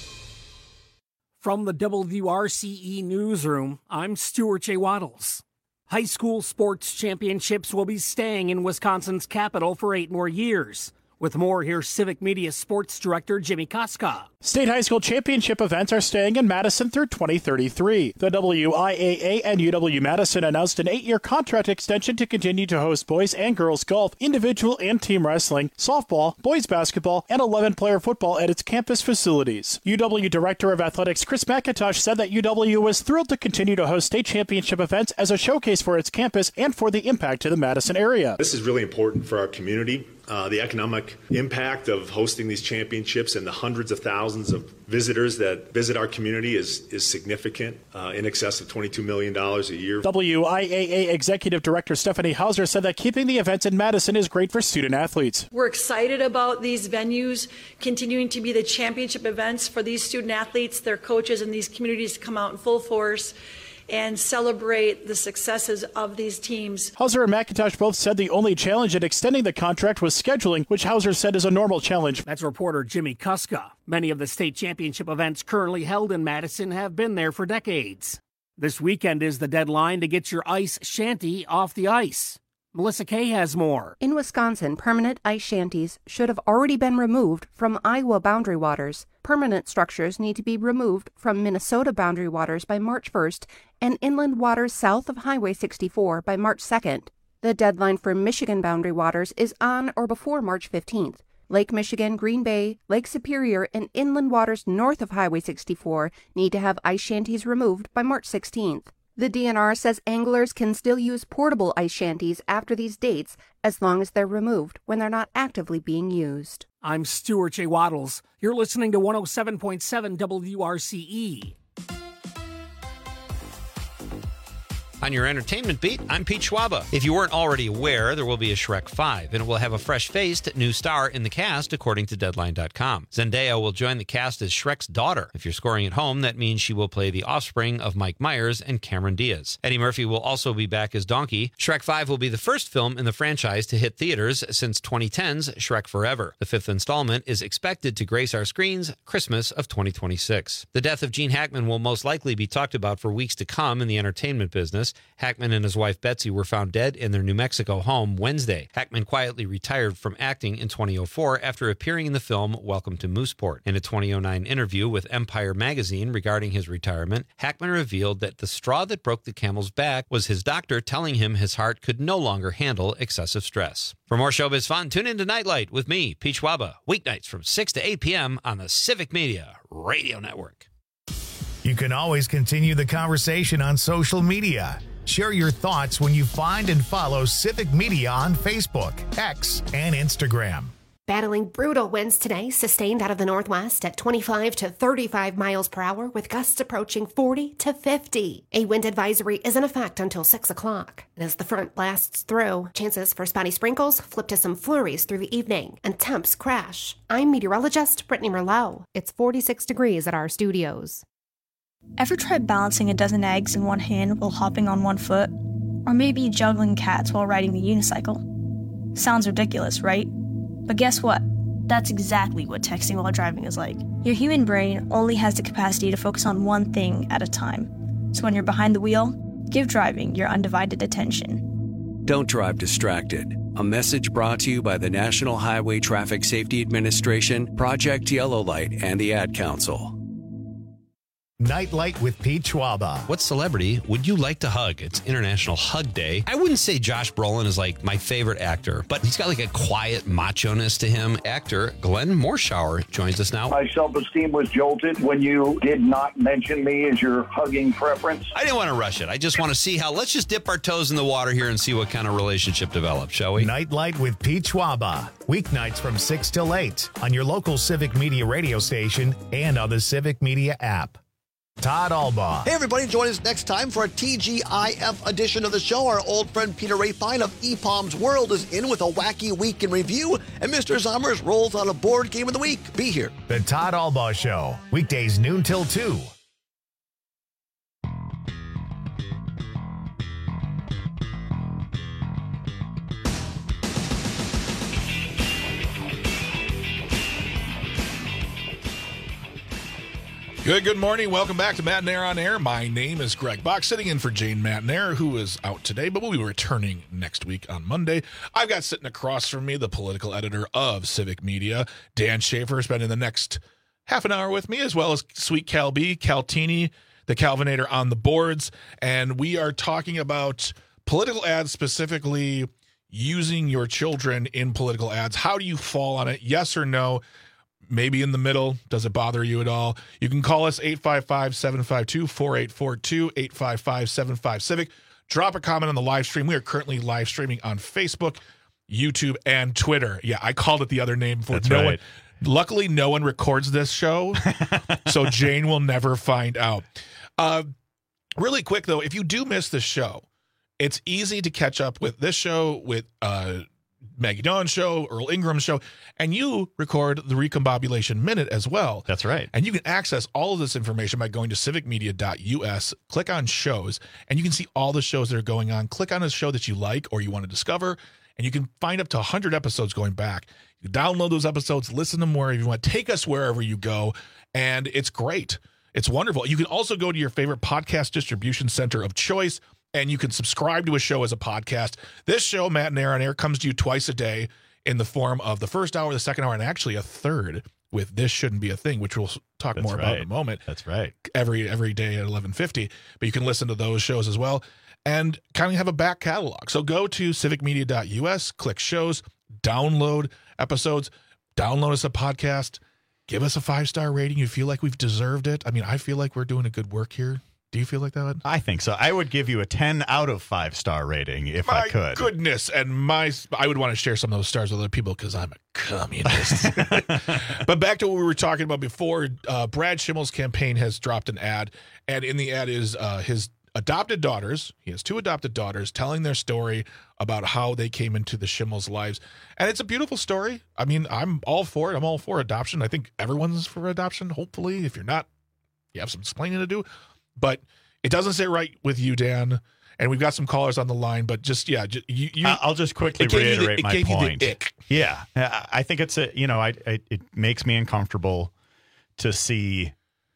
From the W R C E newsroom, I'm Stuart J. Waddles. High school sports championships will be staying in Wisconsin's capital for eight more years. With more, here's Civic Media Sports Director Jimmy Koska. State high school championship events are staying in Madison through twenty thirty-three. The W I A A and U W-Madison announced an eight-year contract extension to continue to host boys and girls golf, individual and team wrestling, softball, boys basketball, and eleven-player football at its campus facilities. U W Director of Athletics Chris McIntosh said that U W was thrilled to continue to host state championship events as a showcase for its campus and for the impact to the Madison area. This is really important for our community. Uh, the economic impact of hosting these championships and the hundreds of thousands of visitors that visit our community is is significant, uh, in excess of twenty-two million dollars a year. W I A A Executive Director Stephanie Hauser said that keeping the events in Madison is great for student athletes. We're excited about these venues continuing to be the championship events for these student athletes, their coaches, and these communities to come out in full force and celebrate the successes of these teams. Hauser and McIntosh both said the only challenge in extending the contract was scheduling, which Hauser said is a normal challenge. That's reporter Jimmy Kuska. Many of the state championship events currently held in Madison have been there for decades. This weekend is the deadline to get your ice shanty off the ice. Melissa Kay has more. In Wisconsin, permanent ice shanties should have already been removed from Iowa boundary waters. Permanent structures need to be removed from Minnesota boundary waters by March first and inland waters south of Highway sixty-four by March second. The deadline for Michigan boundary waters is on or before March fifteenth. Lake Michigan, Green Bay, Lake Superior, and inland waters north of Highway sixty-four need to have ice shanties removed by March sixteenth. The D N R says anglers can still use portable ice shanties after these dates as long as they're removed when they're not actively being used. I'm Stuart J. Waddles. You're listening to one oh seven point seven W R C E. On your entertainment beat, I'm Pete Schwaba. If you weren't already aware, there will be a Shrek five, and it will have a fresh-faced new star in the cast, according to Deadline dot com. Zendaya will join the cast as Shrek's daughter. If you're scoring at home, that means she will play the offspring of Mike Myers and Cameron Diaz. Eddie Murphy will also be back as Donkey. Shrek five will be the first film in the franchise to hit theaters since twenty ten's Shrek Forever. The fifth installment is expected to grace our screens Christmas of twenty twenty-six. The death of Gene Hackman will most likely be talked about for weeks to come in the entertainment business. Hackman and his wife Betsy were found dead in their New Mexico home Wednesday. Hackman quietly retired from acting in twenty oh four after appearing in the film Welcome to Mooseport. In a twenty oh nine interview with Empire magazine regarding his retirement, Hackman revealed that the straw that broke the camel's back was his doctor telling him his heart could no longer handle excessive stress. For more showbiz fun, tune in to Nightlight with me, Pete Schwaba, weeknights from six to eight p.m. on the Civic Media Radio Network. You can always continue the conversation on social media. Share your thoughts when you find and follow Civic Media on Facebook, X, and Instagram. Battling brutal winds today, sustained out of the northwest at twenty-five to thirty-five miles per hour, with gusts approaching forty to fifty. A wind advisory is in effect until six o'clock. And as the front blasts through, chances for spotty sprinkles flip to some flurries through the evening, and temps crash. I'm meteorologist Brittany Merlot. It's forty-six degrees at our studios. Ever tried balancing a dozen eggs in one hand while hopping on one foot? Or maybe juggling cats while riding the unicycle? Sounds ridiculous, right? But guess what? That's exactly what texting while driving is like. Your human brain only has the capacity to focus on one thing at a time. So when you're behind the wheel, give driving your undivided attention. Don't drive distracted. A message brought to you by the National Highway Traffic Safety Administration, Project Yellow Light, and the Ad Council. Nightlight with Pete Schwaba. What celebrity would you like to hug? It's International Hug Day. I wouldn't say Josh Brolin is like my favorite actor, but he's got like a quiet macho-ness to him. Actor Glenn Morshower joins us now. My self-esteem was jolted when you did not mention me as your hugging preference. I didn't want to rush it. I just want to see how, let's just dip our toes in the water here and see what kind of relationship develops, shall we? Nightlight with Pete Schwaba. Weeknights from six till eight on your local Civic Media radio station and on the Civic Media app. Todd Albaugh. Hey, everybody, join us next time for a T G I F edition of the show. Our old friend Peter Rafine of E P A M's World is in with a wacky week in review, and Mister Zommers rolls on a board game of the week. Be here. The Todd Albaugh Show, weekdays noon till two Good, good morning. Welcome back to Matt and Air on Air. My name is Greg Bach, sitting in for Jane Matt and Air, who is out today, but we'll be returning next week on Monday. I've got sitting across from me the political editor of Civic Media, Dan Schaefer, spending the next half an hour with me, as well as Sweet Cal B, Caltini, the Calvinator on the boards, and we are talking about political ads, specifically using your children in political ads. How do you fall on it? Yes or no? Maybe in the middle. Does it bother you at all? You can call us eight five five, seven five two, four eight four two, eight five five, seven five Civic. Drop a comment on the live stream. We are currently live streaming on Facebook, YouTube, and Twitter. Yeah, I called it the other name before. That's no right. one, luckily, no one records this show, so Jane will never find out. Uh, really quick, though, if you do miss the show, it's easy to catch up with this show, with uh, Maggie Dawn's show, Earl Ingram's show, and you record the Recombobulation Minute as well. That's right. And you can access all of this information by going to civic media dot U S, click on shows, and you can see all the shows that are going on. Click on a show that you like or you want to discover, and you can find up to one hundred episodes going back. You download those episodes, listen to them wherever you want, take us wherever you go, and it's great. It's wonderful. You can also go to your favorite podcast distribution center of choice, and you can subscribe to a show as a podcast. This show, Matt and Air on Air, comes to you twice a day in the form of the first hour, the second hour, and actually a third with This Shouldn't Be a Thing, which we'll talk That's more right. about in a moment. That's right. Every every day at eleven fifty. But you can listen to those shows as well and kind of have a back catalog. So go to civic media dot U S, click shows, download episodes, download us a podcast, give us a five-star rating. You feel like we've deserved it. I mean, I feel like we're doing a good work here. Do you feel like that? I think so. I would give you a ten out of five star rating if my I could. Goodness, and my I would want to share some of those stars with other people because I'm a communist. But back to what we were talking about before. Uh, Brad Schimmel's campaign has dropped an ad, and in the ad is uh, his adopted daughters. He has two adopted daughters telling their story about how they came into the Schimmel's lives, and it's a beautiful story. I mean, I'm all for it. I'm all for adoption. I think everyone's for adoption. Hopefully, if you're not, you have some explaining to do. But it doesn't sit right with you, Dan. And we've got some callers on the line. But just, yeah, just, you, you, I'll just quickly it gave you the- reiterate it my gave you the point. ick. Yeah, I I think it's a you know, I, I it makes me uncomfortable to see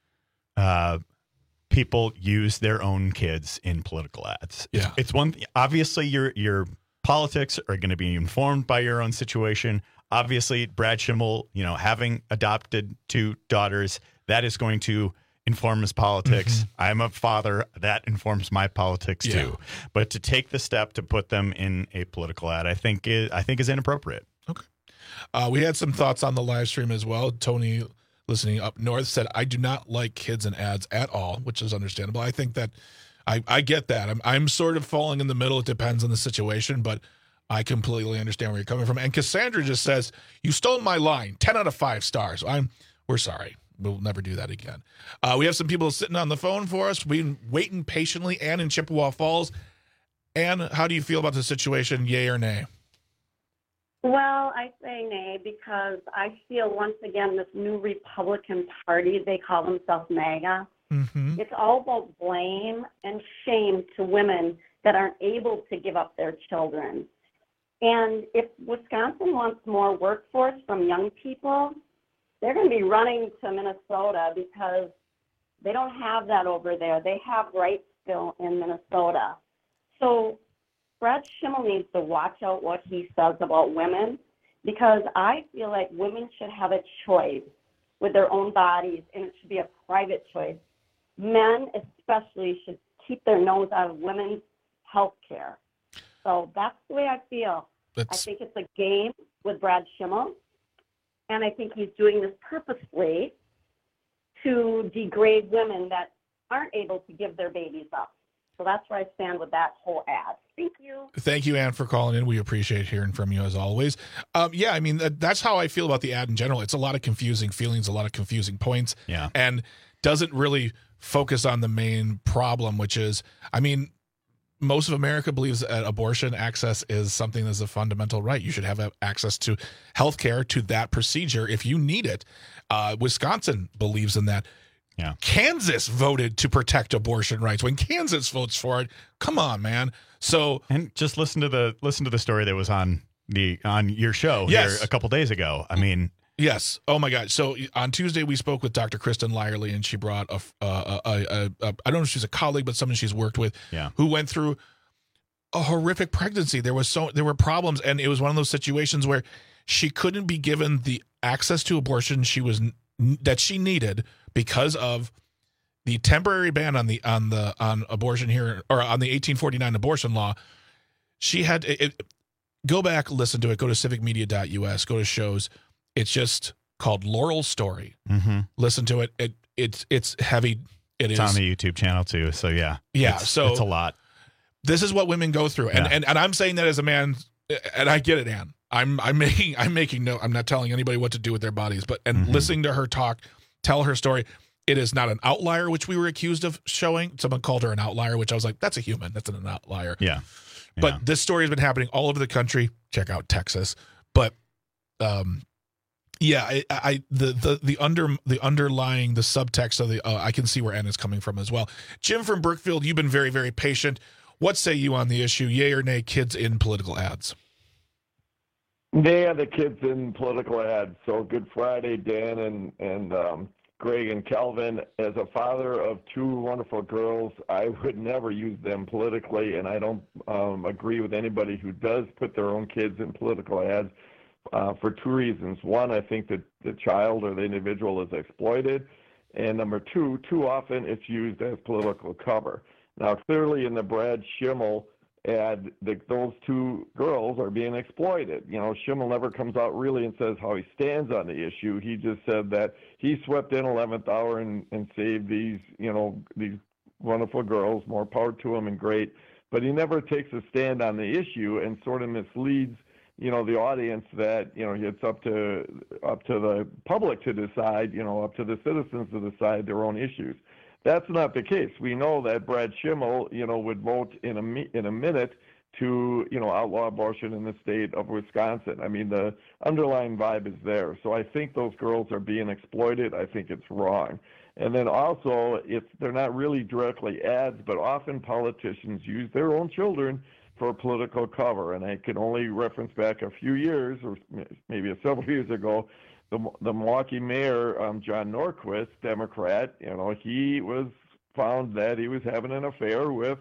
uh, people use their own kids in political ads. It's, Yeah. it's one. Obviously, your your politics are going to be informed by your own situation. Obviously, Brad Schimmel, you know, having adopted two daughters, that is going to inform his politics. Mm-hmm. I'm a father. That informs my politics Yeah. too. But to take the step to put them in a political ad, I think is, I think is inappropriate. Okay. Uh, we had some thoughts on the live stream as well. Tony, listening up north, said, I do not like kids in ads at all, which is understandable. I think that I, I get that. I'm, I'm sort of falling in the middle. It depends on the situation, but I completely understand where you're coming from. And Cassandra just says, you stole my line. ten out of five stars. I'm, we're sorry. We'll never do that again. Uh, we have some people sitting on the phone for us. We've been waiting patiently. Ann in Chippewa Falls. Ann, how do you feel about the situation, yay or nay? Well, I say nay because I feel once again this new Republican Party, they call themselves MAGA. Mm-hmm. It's all about blame and shame to women that aren't able to give up their children. And if Wisconsin wants more workforce from young people, they're going to be running to Minnesota because they don't have that over there. They have rights still in Minnesota. So Brad Schimmel needs to watch out what he says about women because I feel like women should have a choice with their own bodies, and it should be a private choice. Men especially should keep their nose out of women's health care. So that's the way I feel. That's... I think it's a game with Brad Schimmel. And I think he's doing this purposely to degrade women that aren't able to give their babies up. So that's where I stand with that whole ad. Thank you. Thank you, Ann, for calling in. We appreciate hearing from you as always. Um, yeah, I mean, that, that's how I feel about the ad in general. It's a lot of confusing feelings, a lot of confusing points. Yeah. And doesn't really focus on the main problem, which is, I mean, most of America believes that abortion access is something that's a fundamental right. You should have access to health care, to that procedure if you need it. Uh, Wisconsin believes in that. Yeah. Kansas voted to protect abortion rights. When Kansas votes for it, come on, man. So and just listen to the listen to the story that was on the on your show yes. here a couple days ago. I mean, Yes. Oh my God. So on Tuesday we spoke with Doctor Kristen Lyerly, and she brought a, a, a, a, a I don't know if she's a colleague, but someone she's worked with, yeah. who went through a horrific pregnancy. There was so there were problems, and it was one of those situations where she couldn't be given the access to abortion she was that she needed because of the temporary ban on the on the on abortion here, or on the eighteen forty-nine abortion law. She had it, it, go back, listen to it. Go to civic media dot U S. Go to shows. It's just called Laurel's Story. Mm-hmm. Listen to it. It it's it's heavy. It it's is on the YouTube channel too. So yeah, yeah. It's, so it's a lot. This is what women go through, and, Yeah. and and I'm saying that as a man, and I get it, Ann. I'm I'm making I'm making no. I'm not telling anybody what to do with their bodies, but and Mm-hmm. listening to her talk, tell her story. It is not an outlier, which we were accused of showing. Someone called her an outlier, which I was like, that's a human. That's an outlier. Yeah. But Yeah. this story has been happening all over the country. Check out Texas. But um, yeah, I, I the the the under the underlying the subtext of the uh, I can see where Ann is coming from as well. Jim from Brookfield, you've been very very patient. What say you on the issue? Yay or nay? Kids in political ads. They are the kids in political ads. So Good Friday, Dan and and um, Greg and Calvin. As a father of two wonderful girls, I would never use them politically, and I don't um, agree with anybody who does put their own kids in political ads uh, for two reasons. One, I think that the child or the individual is exploited, and number two, too often it's used as political cover. Now, clearly in the Brad Schimmel ad, the, those two girls are being exploited. You know, Schimmel never comes out really and says how he stands on the issue. He just said that he swept in eleventh hour and, and saved these, you know, these wonderful girls. More power to him and great. But he never takes a stand on the issue and sort of misleads, you know, the audience that, you know, it's up to up to the public to decide, you know, up to the citizens to decide their own issues. That's not the case. We know that Brad Schimmel, you know, would vote in a in a minute to, you know, outlaw abortion in the state of Wisconsin. I mean, the underlying vibe is there. So I think those girls are being exploited. I think it's wrong. And then also, if they're not really directly ads, but often politicians use their own children for political cover. And I can only reference back a few years, or maybe several years ago, The, the Milwaukee mayor, um, John Norquist, Democrat, you know, he was found that he was having an affair with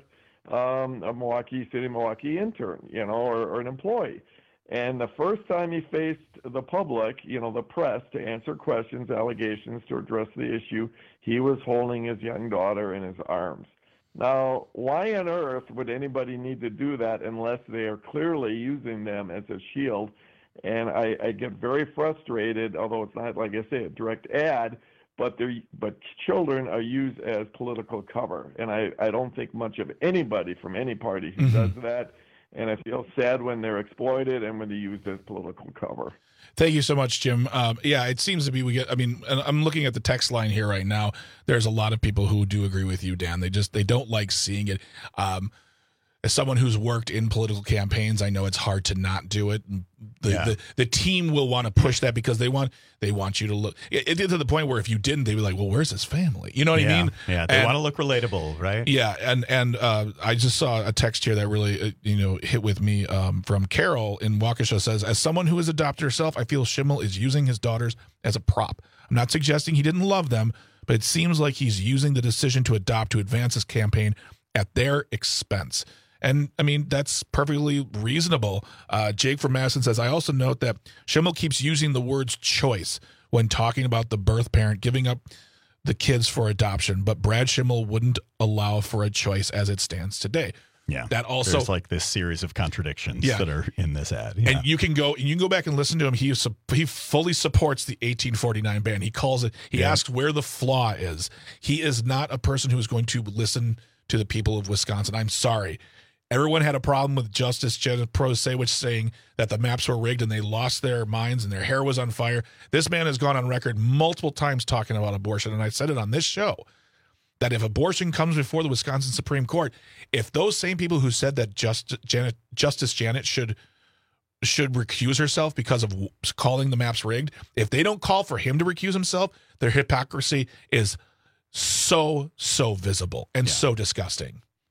um, a Milwaukee City, Milwaukee intern, you know, or, or an employee. And the first time he faced the public, you know, the press, to answer questions, allegations, to address the issue, he was holding his young daughter in his arms. Now, why on earth would anybody need to do that unless they are clearly using them as a shield? And I, I get very frustrated, although it's not, like I say, a direct ad, but they're, but children are used as political cover. And I, I don't think much of anybody from any party who Mm-hmm. does that. And I feel sad when they're exploited and when they're used as political cover. Thank you so much, Jim. Um, yeah, it seems to be we get. I mean, and I'm looking at the text line here right now. There's a lot of people who do agree with you, Dan. They just they don't like seeing it. Um, As someone who's worked in political campaigns, I know it's hard to not do it. The Yeah. the, the team will want to push that because they want they want you to look. It, it did to the point where if you didn't, they'd be like, "Well, where's his family?" You know what yeah. I mean? Yeah, they And- want to look relatable, right? Yeah, and and uh, I just saw a text here that really uh, you know hit with me um, from Carol in Waukesha. Says, as someone who has adopted herself, I feel Schimmel is using his daughters as a prop. I'm not suggesting he didn't love them, but it seems like he's using the decision to adopt to advance his campaign at their expense. And, I mean, that's perfectly reasonable. Uh, Jake from Madison says, I also note that Schimmel keeps using the words choice when talking about the birth parent giving up the kids for adoption, but Brad Schimmel wouldn't allow for a choice as it stands today. Yeah. That also, There's like this series of contradictions Yeah. that are in this ad. Yeah. and you can go and you can go back and listen to him. He is, he fully supports the eighteen forty-nine ban. He calls it, he Yeah. asks where the flaw is. He is not a person who is going to listen to the people of Wisconsin. I'm sorry. Everyone had a problem with Justice Janet Prosewicz saying that the maps were rigged and they lost their minds and their hair was on fire. This man has gone on record multiple times talking about abortion, and I said it on this show, that if abortion comes before the Wisconsin Supreme Court, if those same people who said that Just, Janet, Justice Janet should should recuse herself because of calling the maps rigged, if they don't call for him to recuse himself, their hypocrisy is so, so visible and Yeah. so disgusting.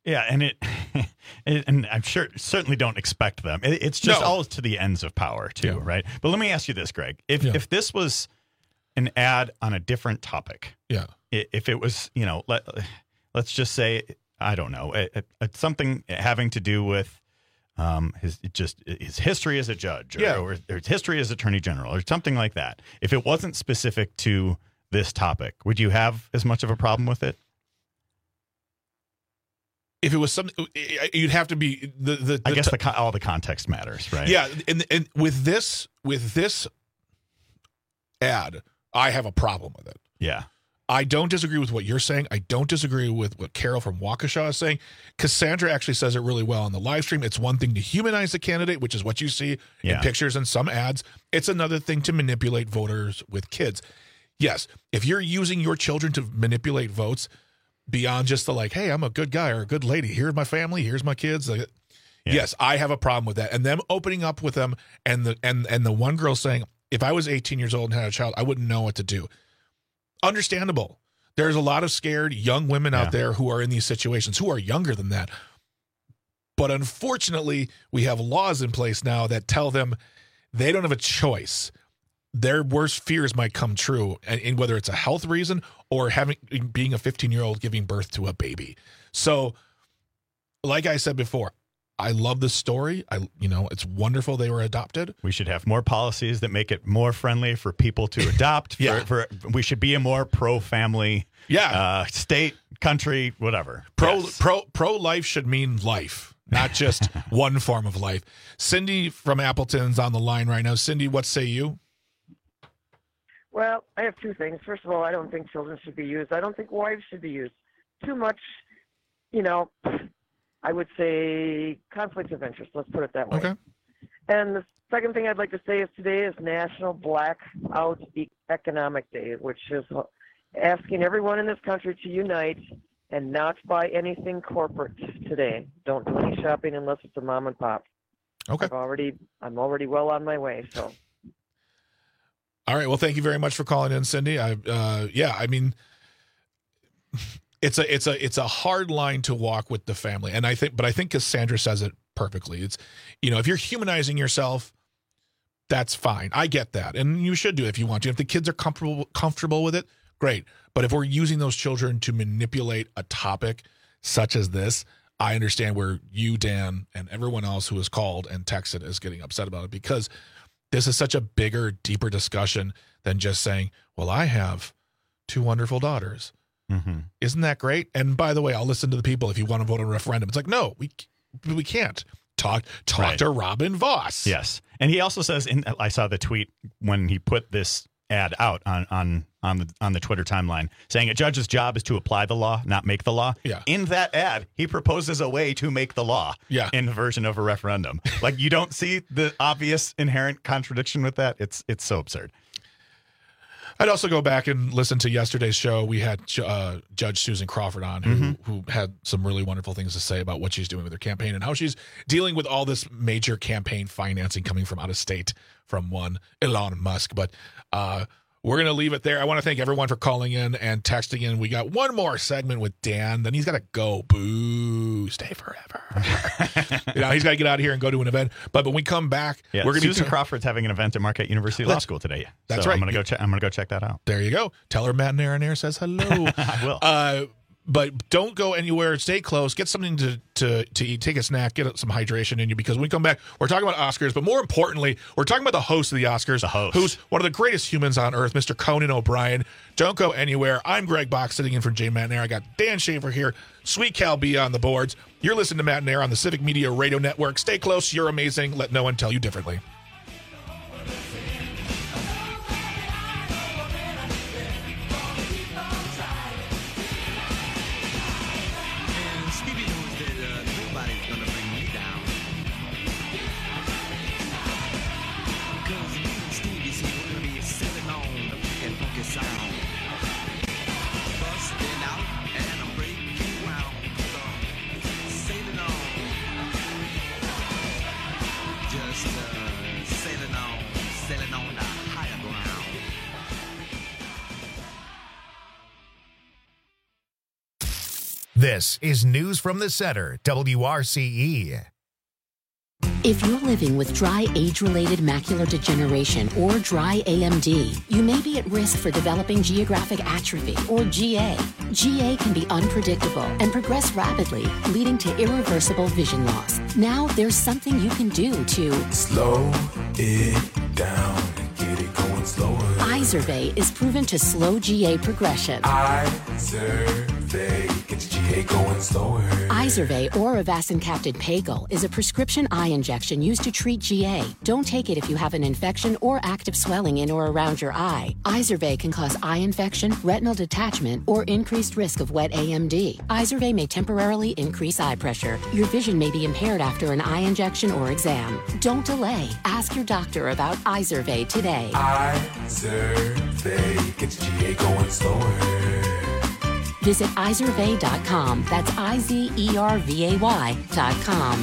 Yeah, and it, it and I'm sure certainly don't expect them. It, it's just No. all to the ends of power too, Yeah. right? But let me ask you this, Greg: if Yeah. if this was an ad on a different topic, yeah, i- if it was, you know, let let's just say, I don't know, it, it, it's something having to do with um, his just his history as a judge, or, Yeah. or, or his history as attorney general, or something like that. If it wasn't specific to this topic, would you have as much of a problem with it? If it was something, you'd have to be the the. I the guess t- the con- all the context matters, right? Yeah, and and with this with this ad, I have a problem with it. Yeah. I don't disagree with what you're saying. I don't disagree with what Carol from Waukesha is saying. Cassandra actually says it really well on the live stream. It's one thing to humanize the candidate, which is what you see Yeah. in pictures and some ads. It's another thing to manipulate voters with kids. Yes, if you're using your children to manipulate votes beyond just the like, hey, I'm a good guy or a good lady. Here's my family. Here's my kids. Like, Yeah. Yes, I have a problem with that. And them opening up with them and the and and the one girl saying, if I was eighteen years old and had a child, I wouldn't know what to do. Understandable. There's a lot of scared young women Yeah. out there who are in these situations, who are younger than that. But unfortunately, we have laws in place now that tell them they don't have a choice. Their worst fears might come true, and, and whether it's a health reason or having being a fifteen-year-old giving birth to a baby. So, like I said before, I love the story. I, you know, it's wonderful they were adopted. We should have more policies that make it more friendly for people to adopt. Yeah. for, for, we should be a more pro-family Yeah. uh, state, country, whatever. Pro Yes. pro pro life should mean life, not just one form of life. Cindy from Appleton's on the line right now. Cindy, what say you? Well, I have two things. First of all, I don't think children should be used. I don't think wives should be used. Too much, you know, I would say conflict of interest. Let's put it that way. Okay. And the second thing I'd like to say is today is National Blackout E- Economic Day, which is asking everyone in this country to unite and not buy anything corporate today. Don't do any shopping unless it's a mom and pop. Okay. I've already, I'm already well on my way. So. All right. Well, thank you very much for calling in, Cindy. I, uh, yeah, I mean, it's a, it's a, it's a hard line to walk with the family. And I think, but I think Cassandra says it perfectly. It's, you know, if you're humanizing yourself, that's fine. I get that. And you should do it if you want to. If the kids are comfortable, comfortable with it, great. But if we're using those children to manipulate a topic such as this, I understand where you, Dan, and everyone else who has called and texted is getting upset about it, because this is such a bigger, deeper discussion than just saying, well, I have two wonderful daughters. Mm-hmm. Isn't that great? And by the way, I'll listen to the people if you want to vote on a referendum. It's like, no, we we can't. Talk talk Right. to Robin Voss. Yes. And he also says, in, I saw the tweet when he put this ad out on, on, on the on the Twitter timeline, saying a judge's job is to apply the law, not make the law. Yeah. In that ad, he proposes a way to make the law. Yeah. In the version of a referendum. Like, you don't see the obvious inherent contradiction with that. It's it's so absurd. I'd also go back and listen to yesterday's show. We had uh, Judge Susan Crawford on, who Mhm. who had some really wonderful things to say about what she's doing with her campaign and how she's dealing with all this major campaign financing coming from out of state from one Elon Musk. But uh, we're going to leave it there. I want to thank everyone for calling in and texting in. We got one more segment with Dan. Then he's got to go. Boo. Stay forever. you know, he's got to get out of here and go to an event. But when we come back, Yeah. we're going to Susan be. Crawford's having an event at Marquette University Law That's- School today. that's So right. I'm gonna go check. I'm gonna go check that out. There you go. Tell her Matt Nair and Air says hello. I will. Uh, but don't go anywhere. Stay close. Get something to, to, to eat. Take a snack. Get some hydration in you, because when we come back, we're talking about Oscars. But more importantly, we're talking about the host of the Oscars, The host. who's one of the greatest humans on earth, Mister Conan O'Brien. Don't go anywhere. I'm Greg Box, sitting in for Jay Matt Nair. I got Dan Schaefer here. Sweet Cal B on the boards. You're listening to Matt Nair on the Civic Media Radio Network. Stay close. You're amazing. Let no one tell you differently. Just uh This is News from the Center, W R C E. If you're living with dry age-related macular degeneration or dry A M D, you may be at risk for developing geographic atrophy or G A. G A can be unpredictable and progress rapidly, leading to irreversible vision loss. Now there's something you can do to slow it down and get it going slower. Izervay is proven to slow G A progression. Izervay gets G A going slower. Izervay or avacincaptad pagel is a prescription eye injection used to treat G A. Don't take it if you have an infection or active swelling in or around your eye. Izervay can cause eye infection, retinal detachment, or increased risk of wet A M D. Izervay may temporarily increase eye pressure. Your vision may be impaired after an eye injection or exam. Don't delay. Ask your doctor about Izervay today. Izervay gets G A going slower. Visit izervay dot com. That's I Z E R V A Y dot com.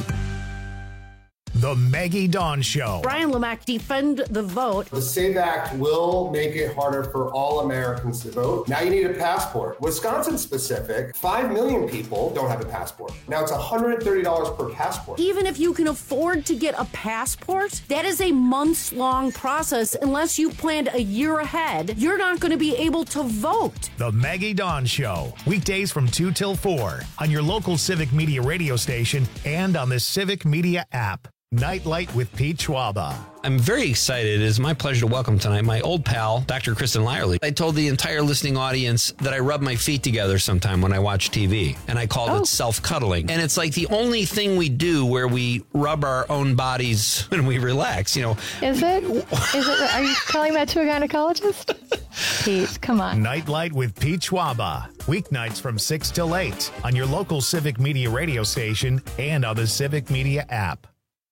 The Maggie Dawn Show. Brian Lamack, defend the vote. The SAVE Act will make it harder for all Americans to vote. Now you need a passport. Wisconsin specific, five million people don't have a passport. Now it's one hundred thirty dollars per passport. Even if you can afford to get a passport, that is a months-long process. Unless you planned a year ahead, you're not going to be able to vote. The Maggie Dawn Show. Weekdays from two till four on your local Civic Media radio station and on the Civic Media app. Nightlight with Pete Schwaba. I'm very excited. It is my pleasure to welcome tonight my old pal, Doctor Kristen Lyerly. I told the entire listening audience that I rub my feet together sometime when I watch T V, and I called oh. it self-cuddling. And it's like the only thing we do where we rub our own bodies when we relax, you know. Is it? Is it? Are you telling that to a gynecologist? Pete, come on. Nightlight with Pete Schwaba. Weeknights from six till eight on your local Civic Media radio station and on the Civic Media app.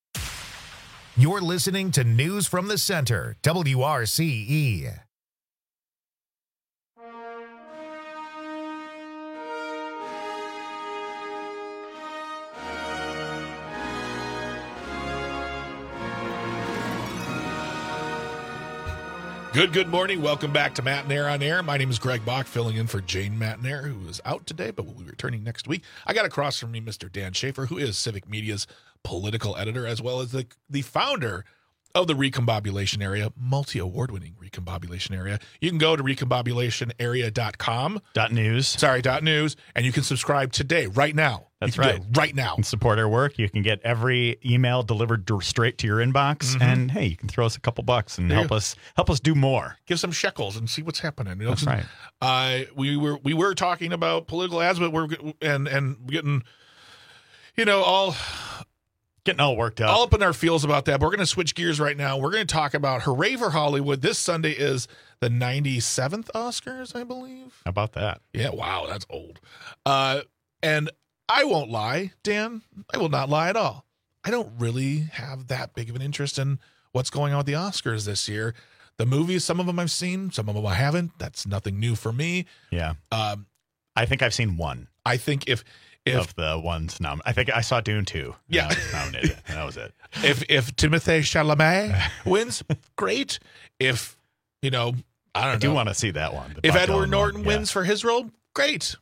You're listening to News from the Center, W R C E. Good, good morning. Welcome back to Matt and Air on Air. My name is Greg Bach, filling in for Jane Matnair, who is out today, but will be returning next week. I got across from me Mister Dan Schaefer, who is Civic Media's political editor, as well as the, the founder of the Recombobulation Area, multi-award-winning Recombobulation Area. You can go to recombobulation area dot com. Dot news. Sorry, dot news, and you can subscribe today, right now. That's right. Right now. And support our work. You can get every email delivered straight to your inbox, Mhm. and hey, you can throw us a couple bucks and There help you- us help us do more. Give some shekels and see what's happening. You know? That's right. Uh, we were we were talking about political ads, but we're and and getting, you know, all getting all worked up, all up in our feels about that. But we're going to switch gears right now. We're going to talk about Hooray for Hollywood. This Sunday is the ninety-seventh Oscars, I believe. How about that? Yeah, wow, that's old. Uh, and I won't lie, Dan. I will not lie at all. I don't really have that big of an interest in what's going on with the Oscars this year. The movies, some of them I've seen, some of them I haven't. That's nothing new for me. Yeah. Um, I think I've seen one I think if if of the ones nom- I think I saw Dune two. Yeah. I was nominated, and that was it. if if Timothée Chalamet wins, great. If you know, I don't I know. do want to see that one. the If Bob Edward Dylan Norton one, yeah. wins for his role, great.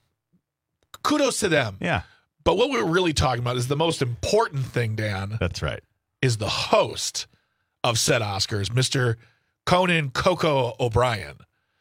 Kudos to them. Yeah. But what we're really talking about is the most important thing, Dan. That's right. Is the host of said Oscars, Mister Conan Coco O'Brien.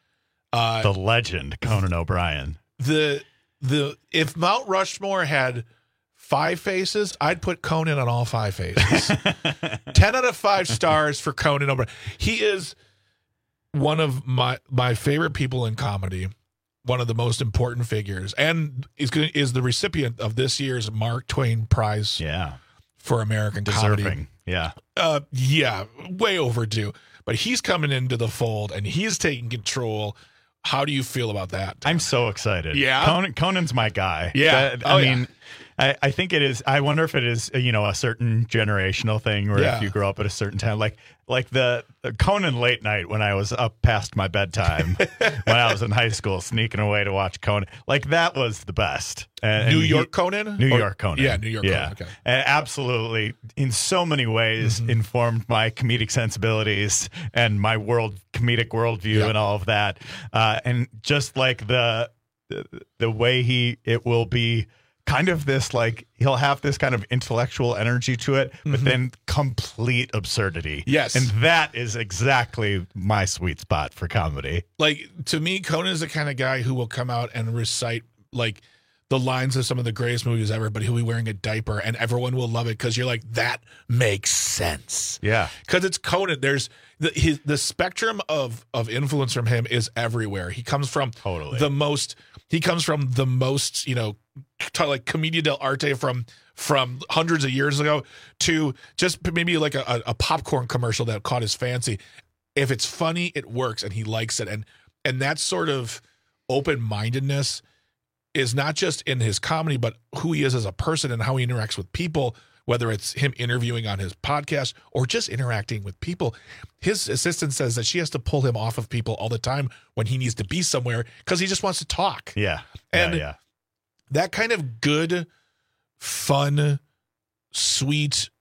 Uh, the legend Conan O'Brien. the the if Mount Rushmore had five faces, I'd put Conan on all five faces. Ten out of five stars for Conan O'Brien. He is one of my my favorite people in comedy. One of the most important figures, and is going is the recipient of this year's Mark Twain Prize. Yeah, for American Deserving. comedy. Yeah, uh, yeah, way overdue. But he's coming into the fold, and he's taking control. How do you feel about that? I'm so excited. Yeah? Conan, Conan's my guy. Yeah. That- I Oh, mean, yeah. I, I think it is. I wonder if it is, you know, a certain generational thing where Yeah. if you grow up at a certain time, like like the, the Conan late night when I was up past my bedtime when I was in high school, sneaking away to watch Conan, like that was the best. And, New and York he- Conan? New Or- York Conan. yeah, New York yeah. Conan, okay. And absolutely, in so many ways, Mm-hmm. informed my comedic sensibilities and my world comedic worldview Yeah. and all of that. Uh, and just like the, the the way he it will be kind of this like he'll have this kind of intellectual energy to it, but Mhm. then complete absurdity. Yes. And that is exactly my sweet spot for comedy. Like, to me, Conan is the kind of guy who will come out and recite like the lines of some of the greatest movies ever, but he'll be wearing a diaper and everyone will love it because you're like, that makes sense. Yeah. Because it's Conan. There's the his, the spectrum of of influence from him is everywhere. He comes from totally the most. He comes from the most, you know, t- like commedia dell'arte from from hundreds of years ago to just maybe like a, a popcorn commercial that caught his fancy. If it's funny, it works, and he likes it, and and that sort of open mindedness is not just in his comedy, but who he is as a person and how he interacts with people, whether it's him interviewing on his podcast or just interacting with people. His assistant says that she has to pull him off of people all the time when he needs to be somewhere because he just wants to talk. Yeah. And yeah, yeah. that kind of good, fun, sweet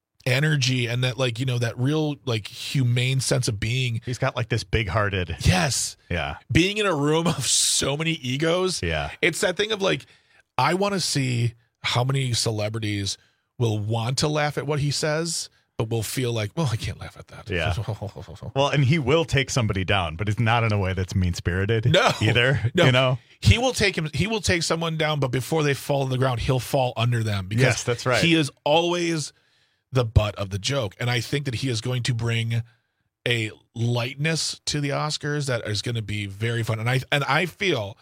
energy and that, like, you know, that real, like, humane sense of being. He's got like this big hearted. Yes. Yeah. Being in a room of so many egos. Yeah. It's that thing of like, I want to see how many celebrities will want to laugh at what he says, but will feel like, well, I can't laugh at that. Yeah. Well, and he will take somebody down, but it's not in a way that's mean spirited. No. Either. No. You know? He will take him. He will take someone down, but before they fall on the ground, he'll fall under them. Because Yes, that's right. He is always the butt of the joke, and I think that he is going to bring a lightness to the Oscars that is going to be very fun. And I and I feel,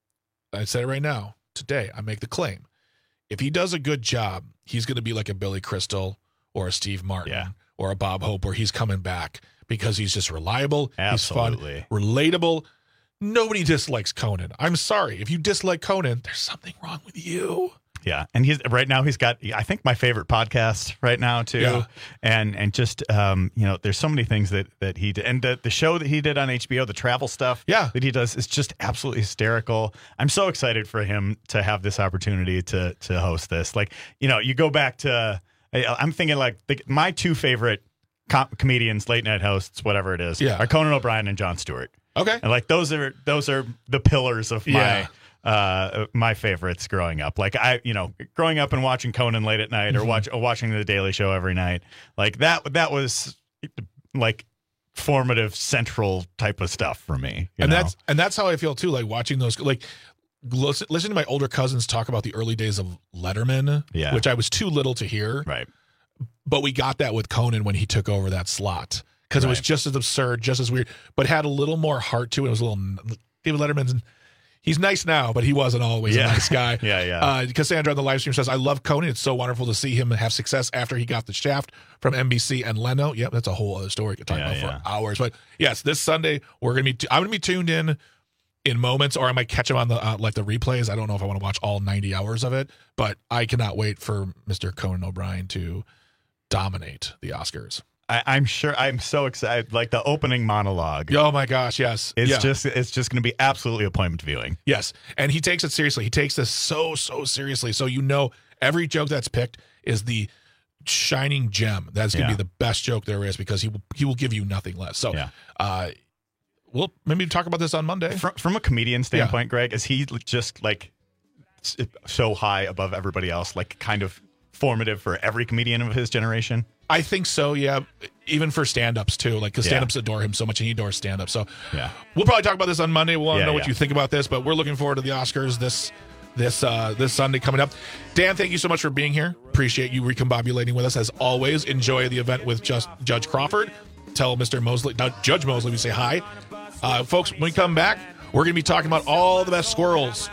I say it right now, today, I make the claim, if he does a good job, he's going to be like a Billy Crystal or a Steve Martin Yeah. or a Bob Hope, where he's coming back because he's just reliable, Absolutely. he's fun, relatable. Nobody dislikes Conan. I'm sorry. If you dislike Conan, there's something wrong with you. Yeah, and he's right now. He's got, I think, my favorite podcast right now too, Yeah. and and just um, you know, there's so many things that that he did, and the, the show that he did on H B O, the travel stuff, yeah. that he does is just absolutely hysterical. I'm so excited for him to have this opportunity to to host this. Like, you know, you go back to, I, I'm thinking like the, my two favorite com- comedians, late night hosts, whatever it is, Yeah. are Conan O'Brien and Jon Stewart. Okay, and like those are those are the pillars of my. Yeah. Uh, my favorites growing up, like I, you know, growing up and watching Conan late at night, or Mhm. watch, or watching The Daily Show every night, like that. That was like formative, central type of stuff for me. you and know? that's and that's how I feel too. Like watching those, like listen, listening to my older cousins talk about the early days of Letterman, Yeah. which I was too little to hear. Right. But we got that with Conan when he took over that slot because it was Right. just as absurd, just as weird, but had a little more heart to it. It was a little David Letterman's. He's nice now, but he wasn't always Yeah. a nice guy. Yeah, yeah. Uh, Cassandra on the live stream says, I love Conan. It's so wonderful to see him have success after he got the shaft from N B C and Leno. Yep, that's a whole other story we could talk Yeah, about yeah. for hours. But yes, this Sunday, we're going to be, t- I'm going to be tuned in in moments, or I might catch him on the, uh, like the replays. I don't know if I want to watch all ninety hours of it, but I cannot wait for Mister Conan O'Brien to dominate the Oscars. I, I'm sure. I'm so excited. Like the opening monologue. Oh my gosh, yes. It's Yeah. just it's just going to be absolutely appointment viewing. Yes, and he takes it seriously. He takes this so, so seriously. So you know every joke that's picked is the shining gem. That's going to Yeah. be the best joke there is because he will he will give you nothing less. So Yeah. uh, we'll maybe talk about this on Monday. From, from a comedian standpoint, Greg, is he just like s- so high above everybody else, like kind of formative for every comedian of his generation? I think so, yeah. Even for stand-ups, too. Like, because Yeah. stand-ups adore him so much, and he adores stand-up. So Yeah. we'll probably talk about this on Monday. We'll want to Yeah, know what yeah. you think about this, but we're looking forward to the Oscars this this uh, this Sunday coming up. Dan, thank you so much for being here. Appreciate you recombobulating with us, as always. Enjoy the event with just Judge Crawford. Tell Mister Mosley, not Judge Mosley, we say hi. Uh, folks, when we come back, we're going to be talking about all the best squirrels.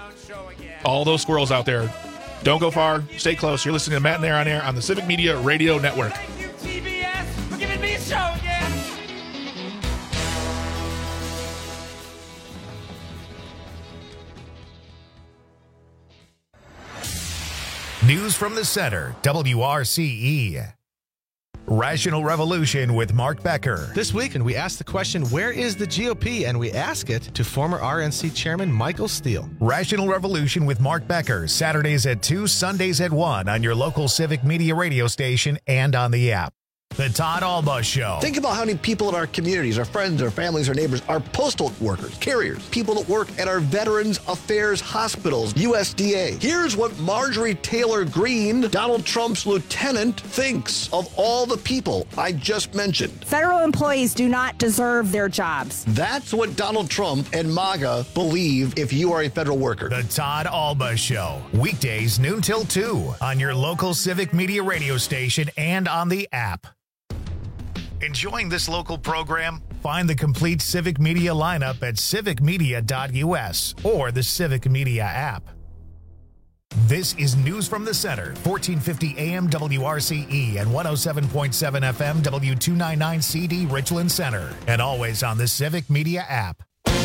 All those squirrels out there. Don't go far. Stay close. You're listening to Matt and Air on Air on the Civic Media Radio Network. T B S for giving me a show, yeah. News from the Center, W R C E. Rational Revolution with Mark Becker. This week, and we ask the question, where is the G O P? And we ask it to former R N C Chairman Michael Steele. Rational Revolution with Mark Becker, Saturdays at two, Sundays at one on your local Civic Media radio station and on the app. The Todd Alba Show. Think about how many people in our communities, our friends, our families, our neighbors, are postal workers, carriers, people that work at our Veterans Affairs hospitals, U S D A. Here's what Marjorie Taylor Greene, Donald Trump's lieutenant, thinks of all the people I just mentioned. Federal employees do not deserve their jobs. That's what Donald Trump and MAGA believe if you are a federal worker. The Todd Alba Show. Weekdays noon till two on your local Civic Media radio station and on the app. Enjoying this local program? Find the complete Civic Media lineup at civic media dot u s or the Civic Media app. This is News from the Center, fourteen fifty A M W R C E and one oh seven point seven F M W two ninety-nine C D Richland Center, and always on the Civic Media app.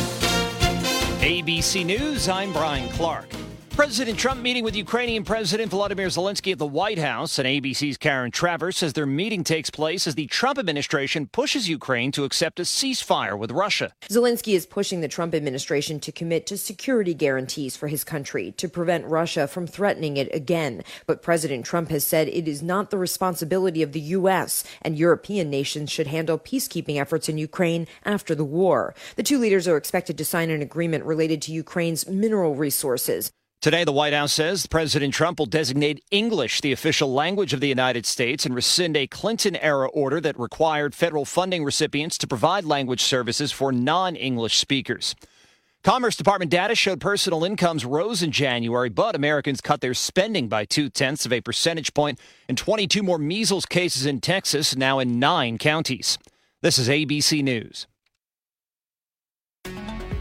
A B C News, I'm Brian Clark. President Trump meeting with Ukrainian President Volodymyr Zelensky at the White House, and A B C's Karen Travers says their meeting takes place as the Trump administration pushes Ukraine to accept a ceasefire with Russia. Zelensky is pushing the Trump administration to commit to security guarantees for his country to prevent Russia from threatening it again. But President Trump has said it is not the responsibility of the U S, and European nations should handle peacekeeping efforts in Ukraine after the war. The two leaders are expected to sign an agreement related to Ukraine's mineral resources. Today, the White House says President Trump will designate English the official language of the United States and rescind a Clinton-era order that required federal funding recipients to provide language services for non-English speakers. Commerce Department data showed personal incomes rose in January, but Americans cut their spending by two-tenths of a percentage point, and twenty-two more measles cases in Texas, now in nine counties. This is A B C News.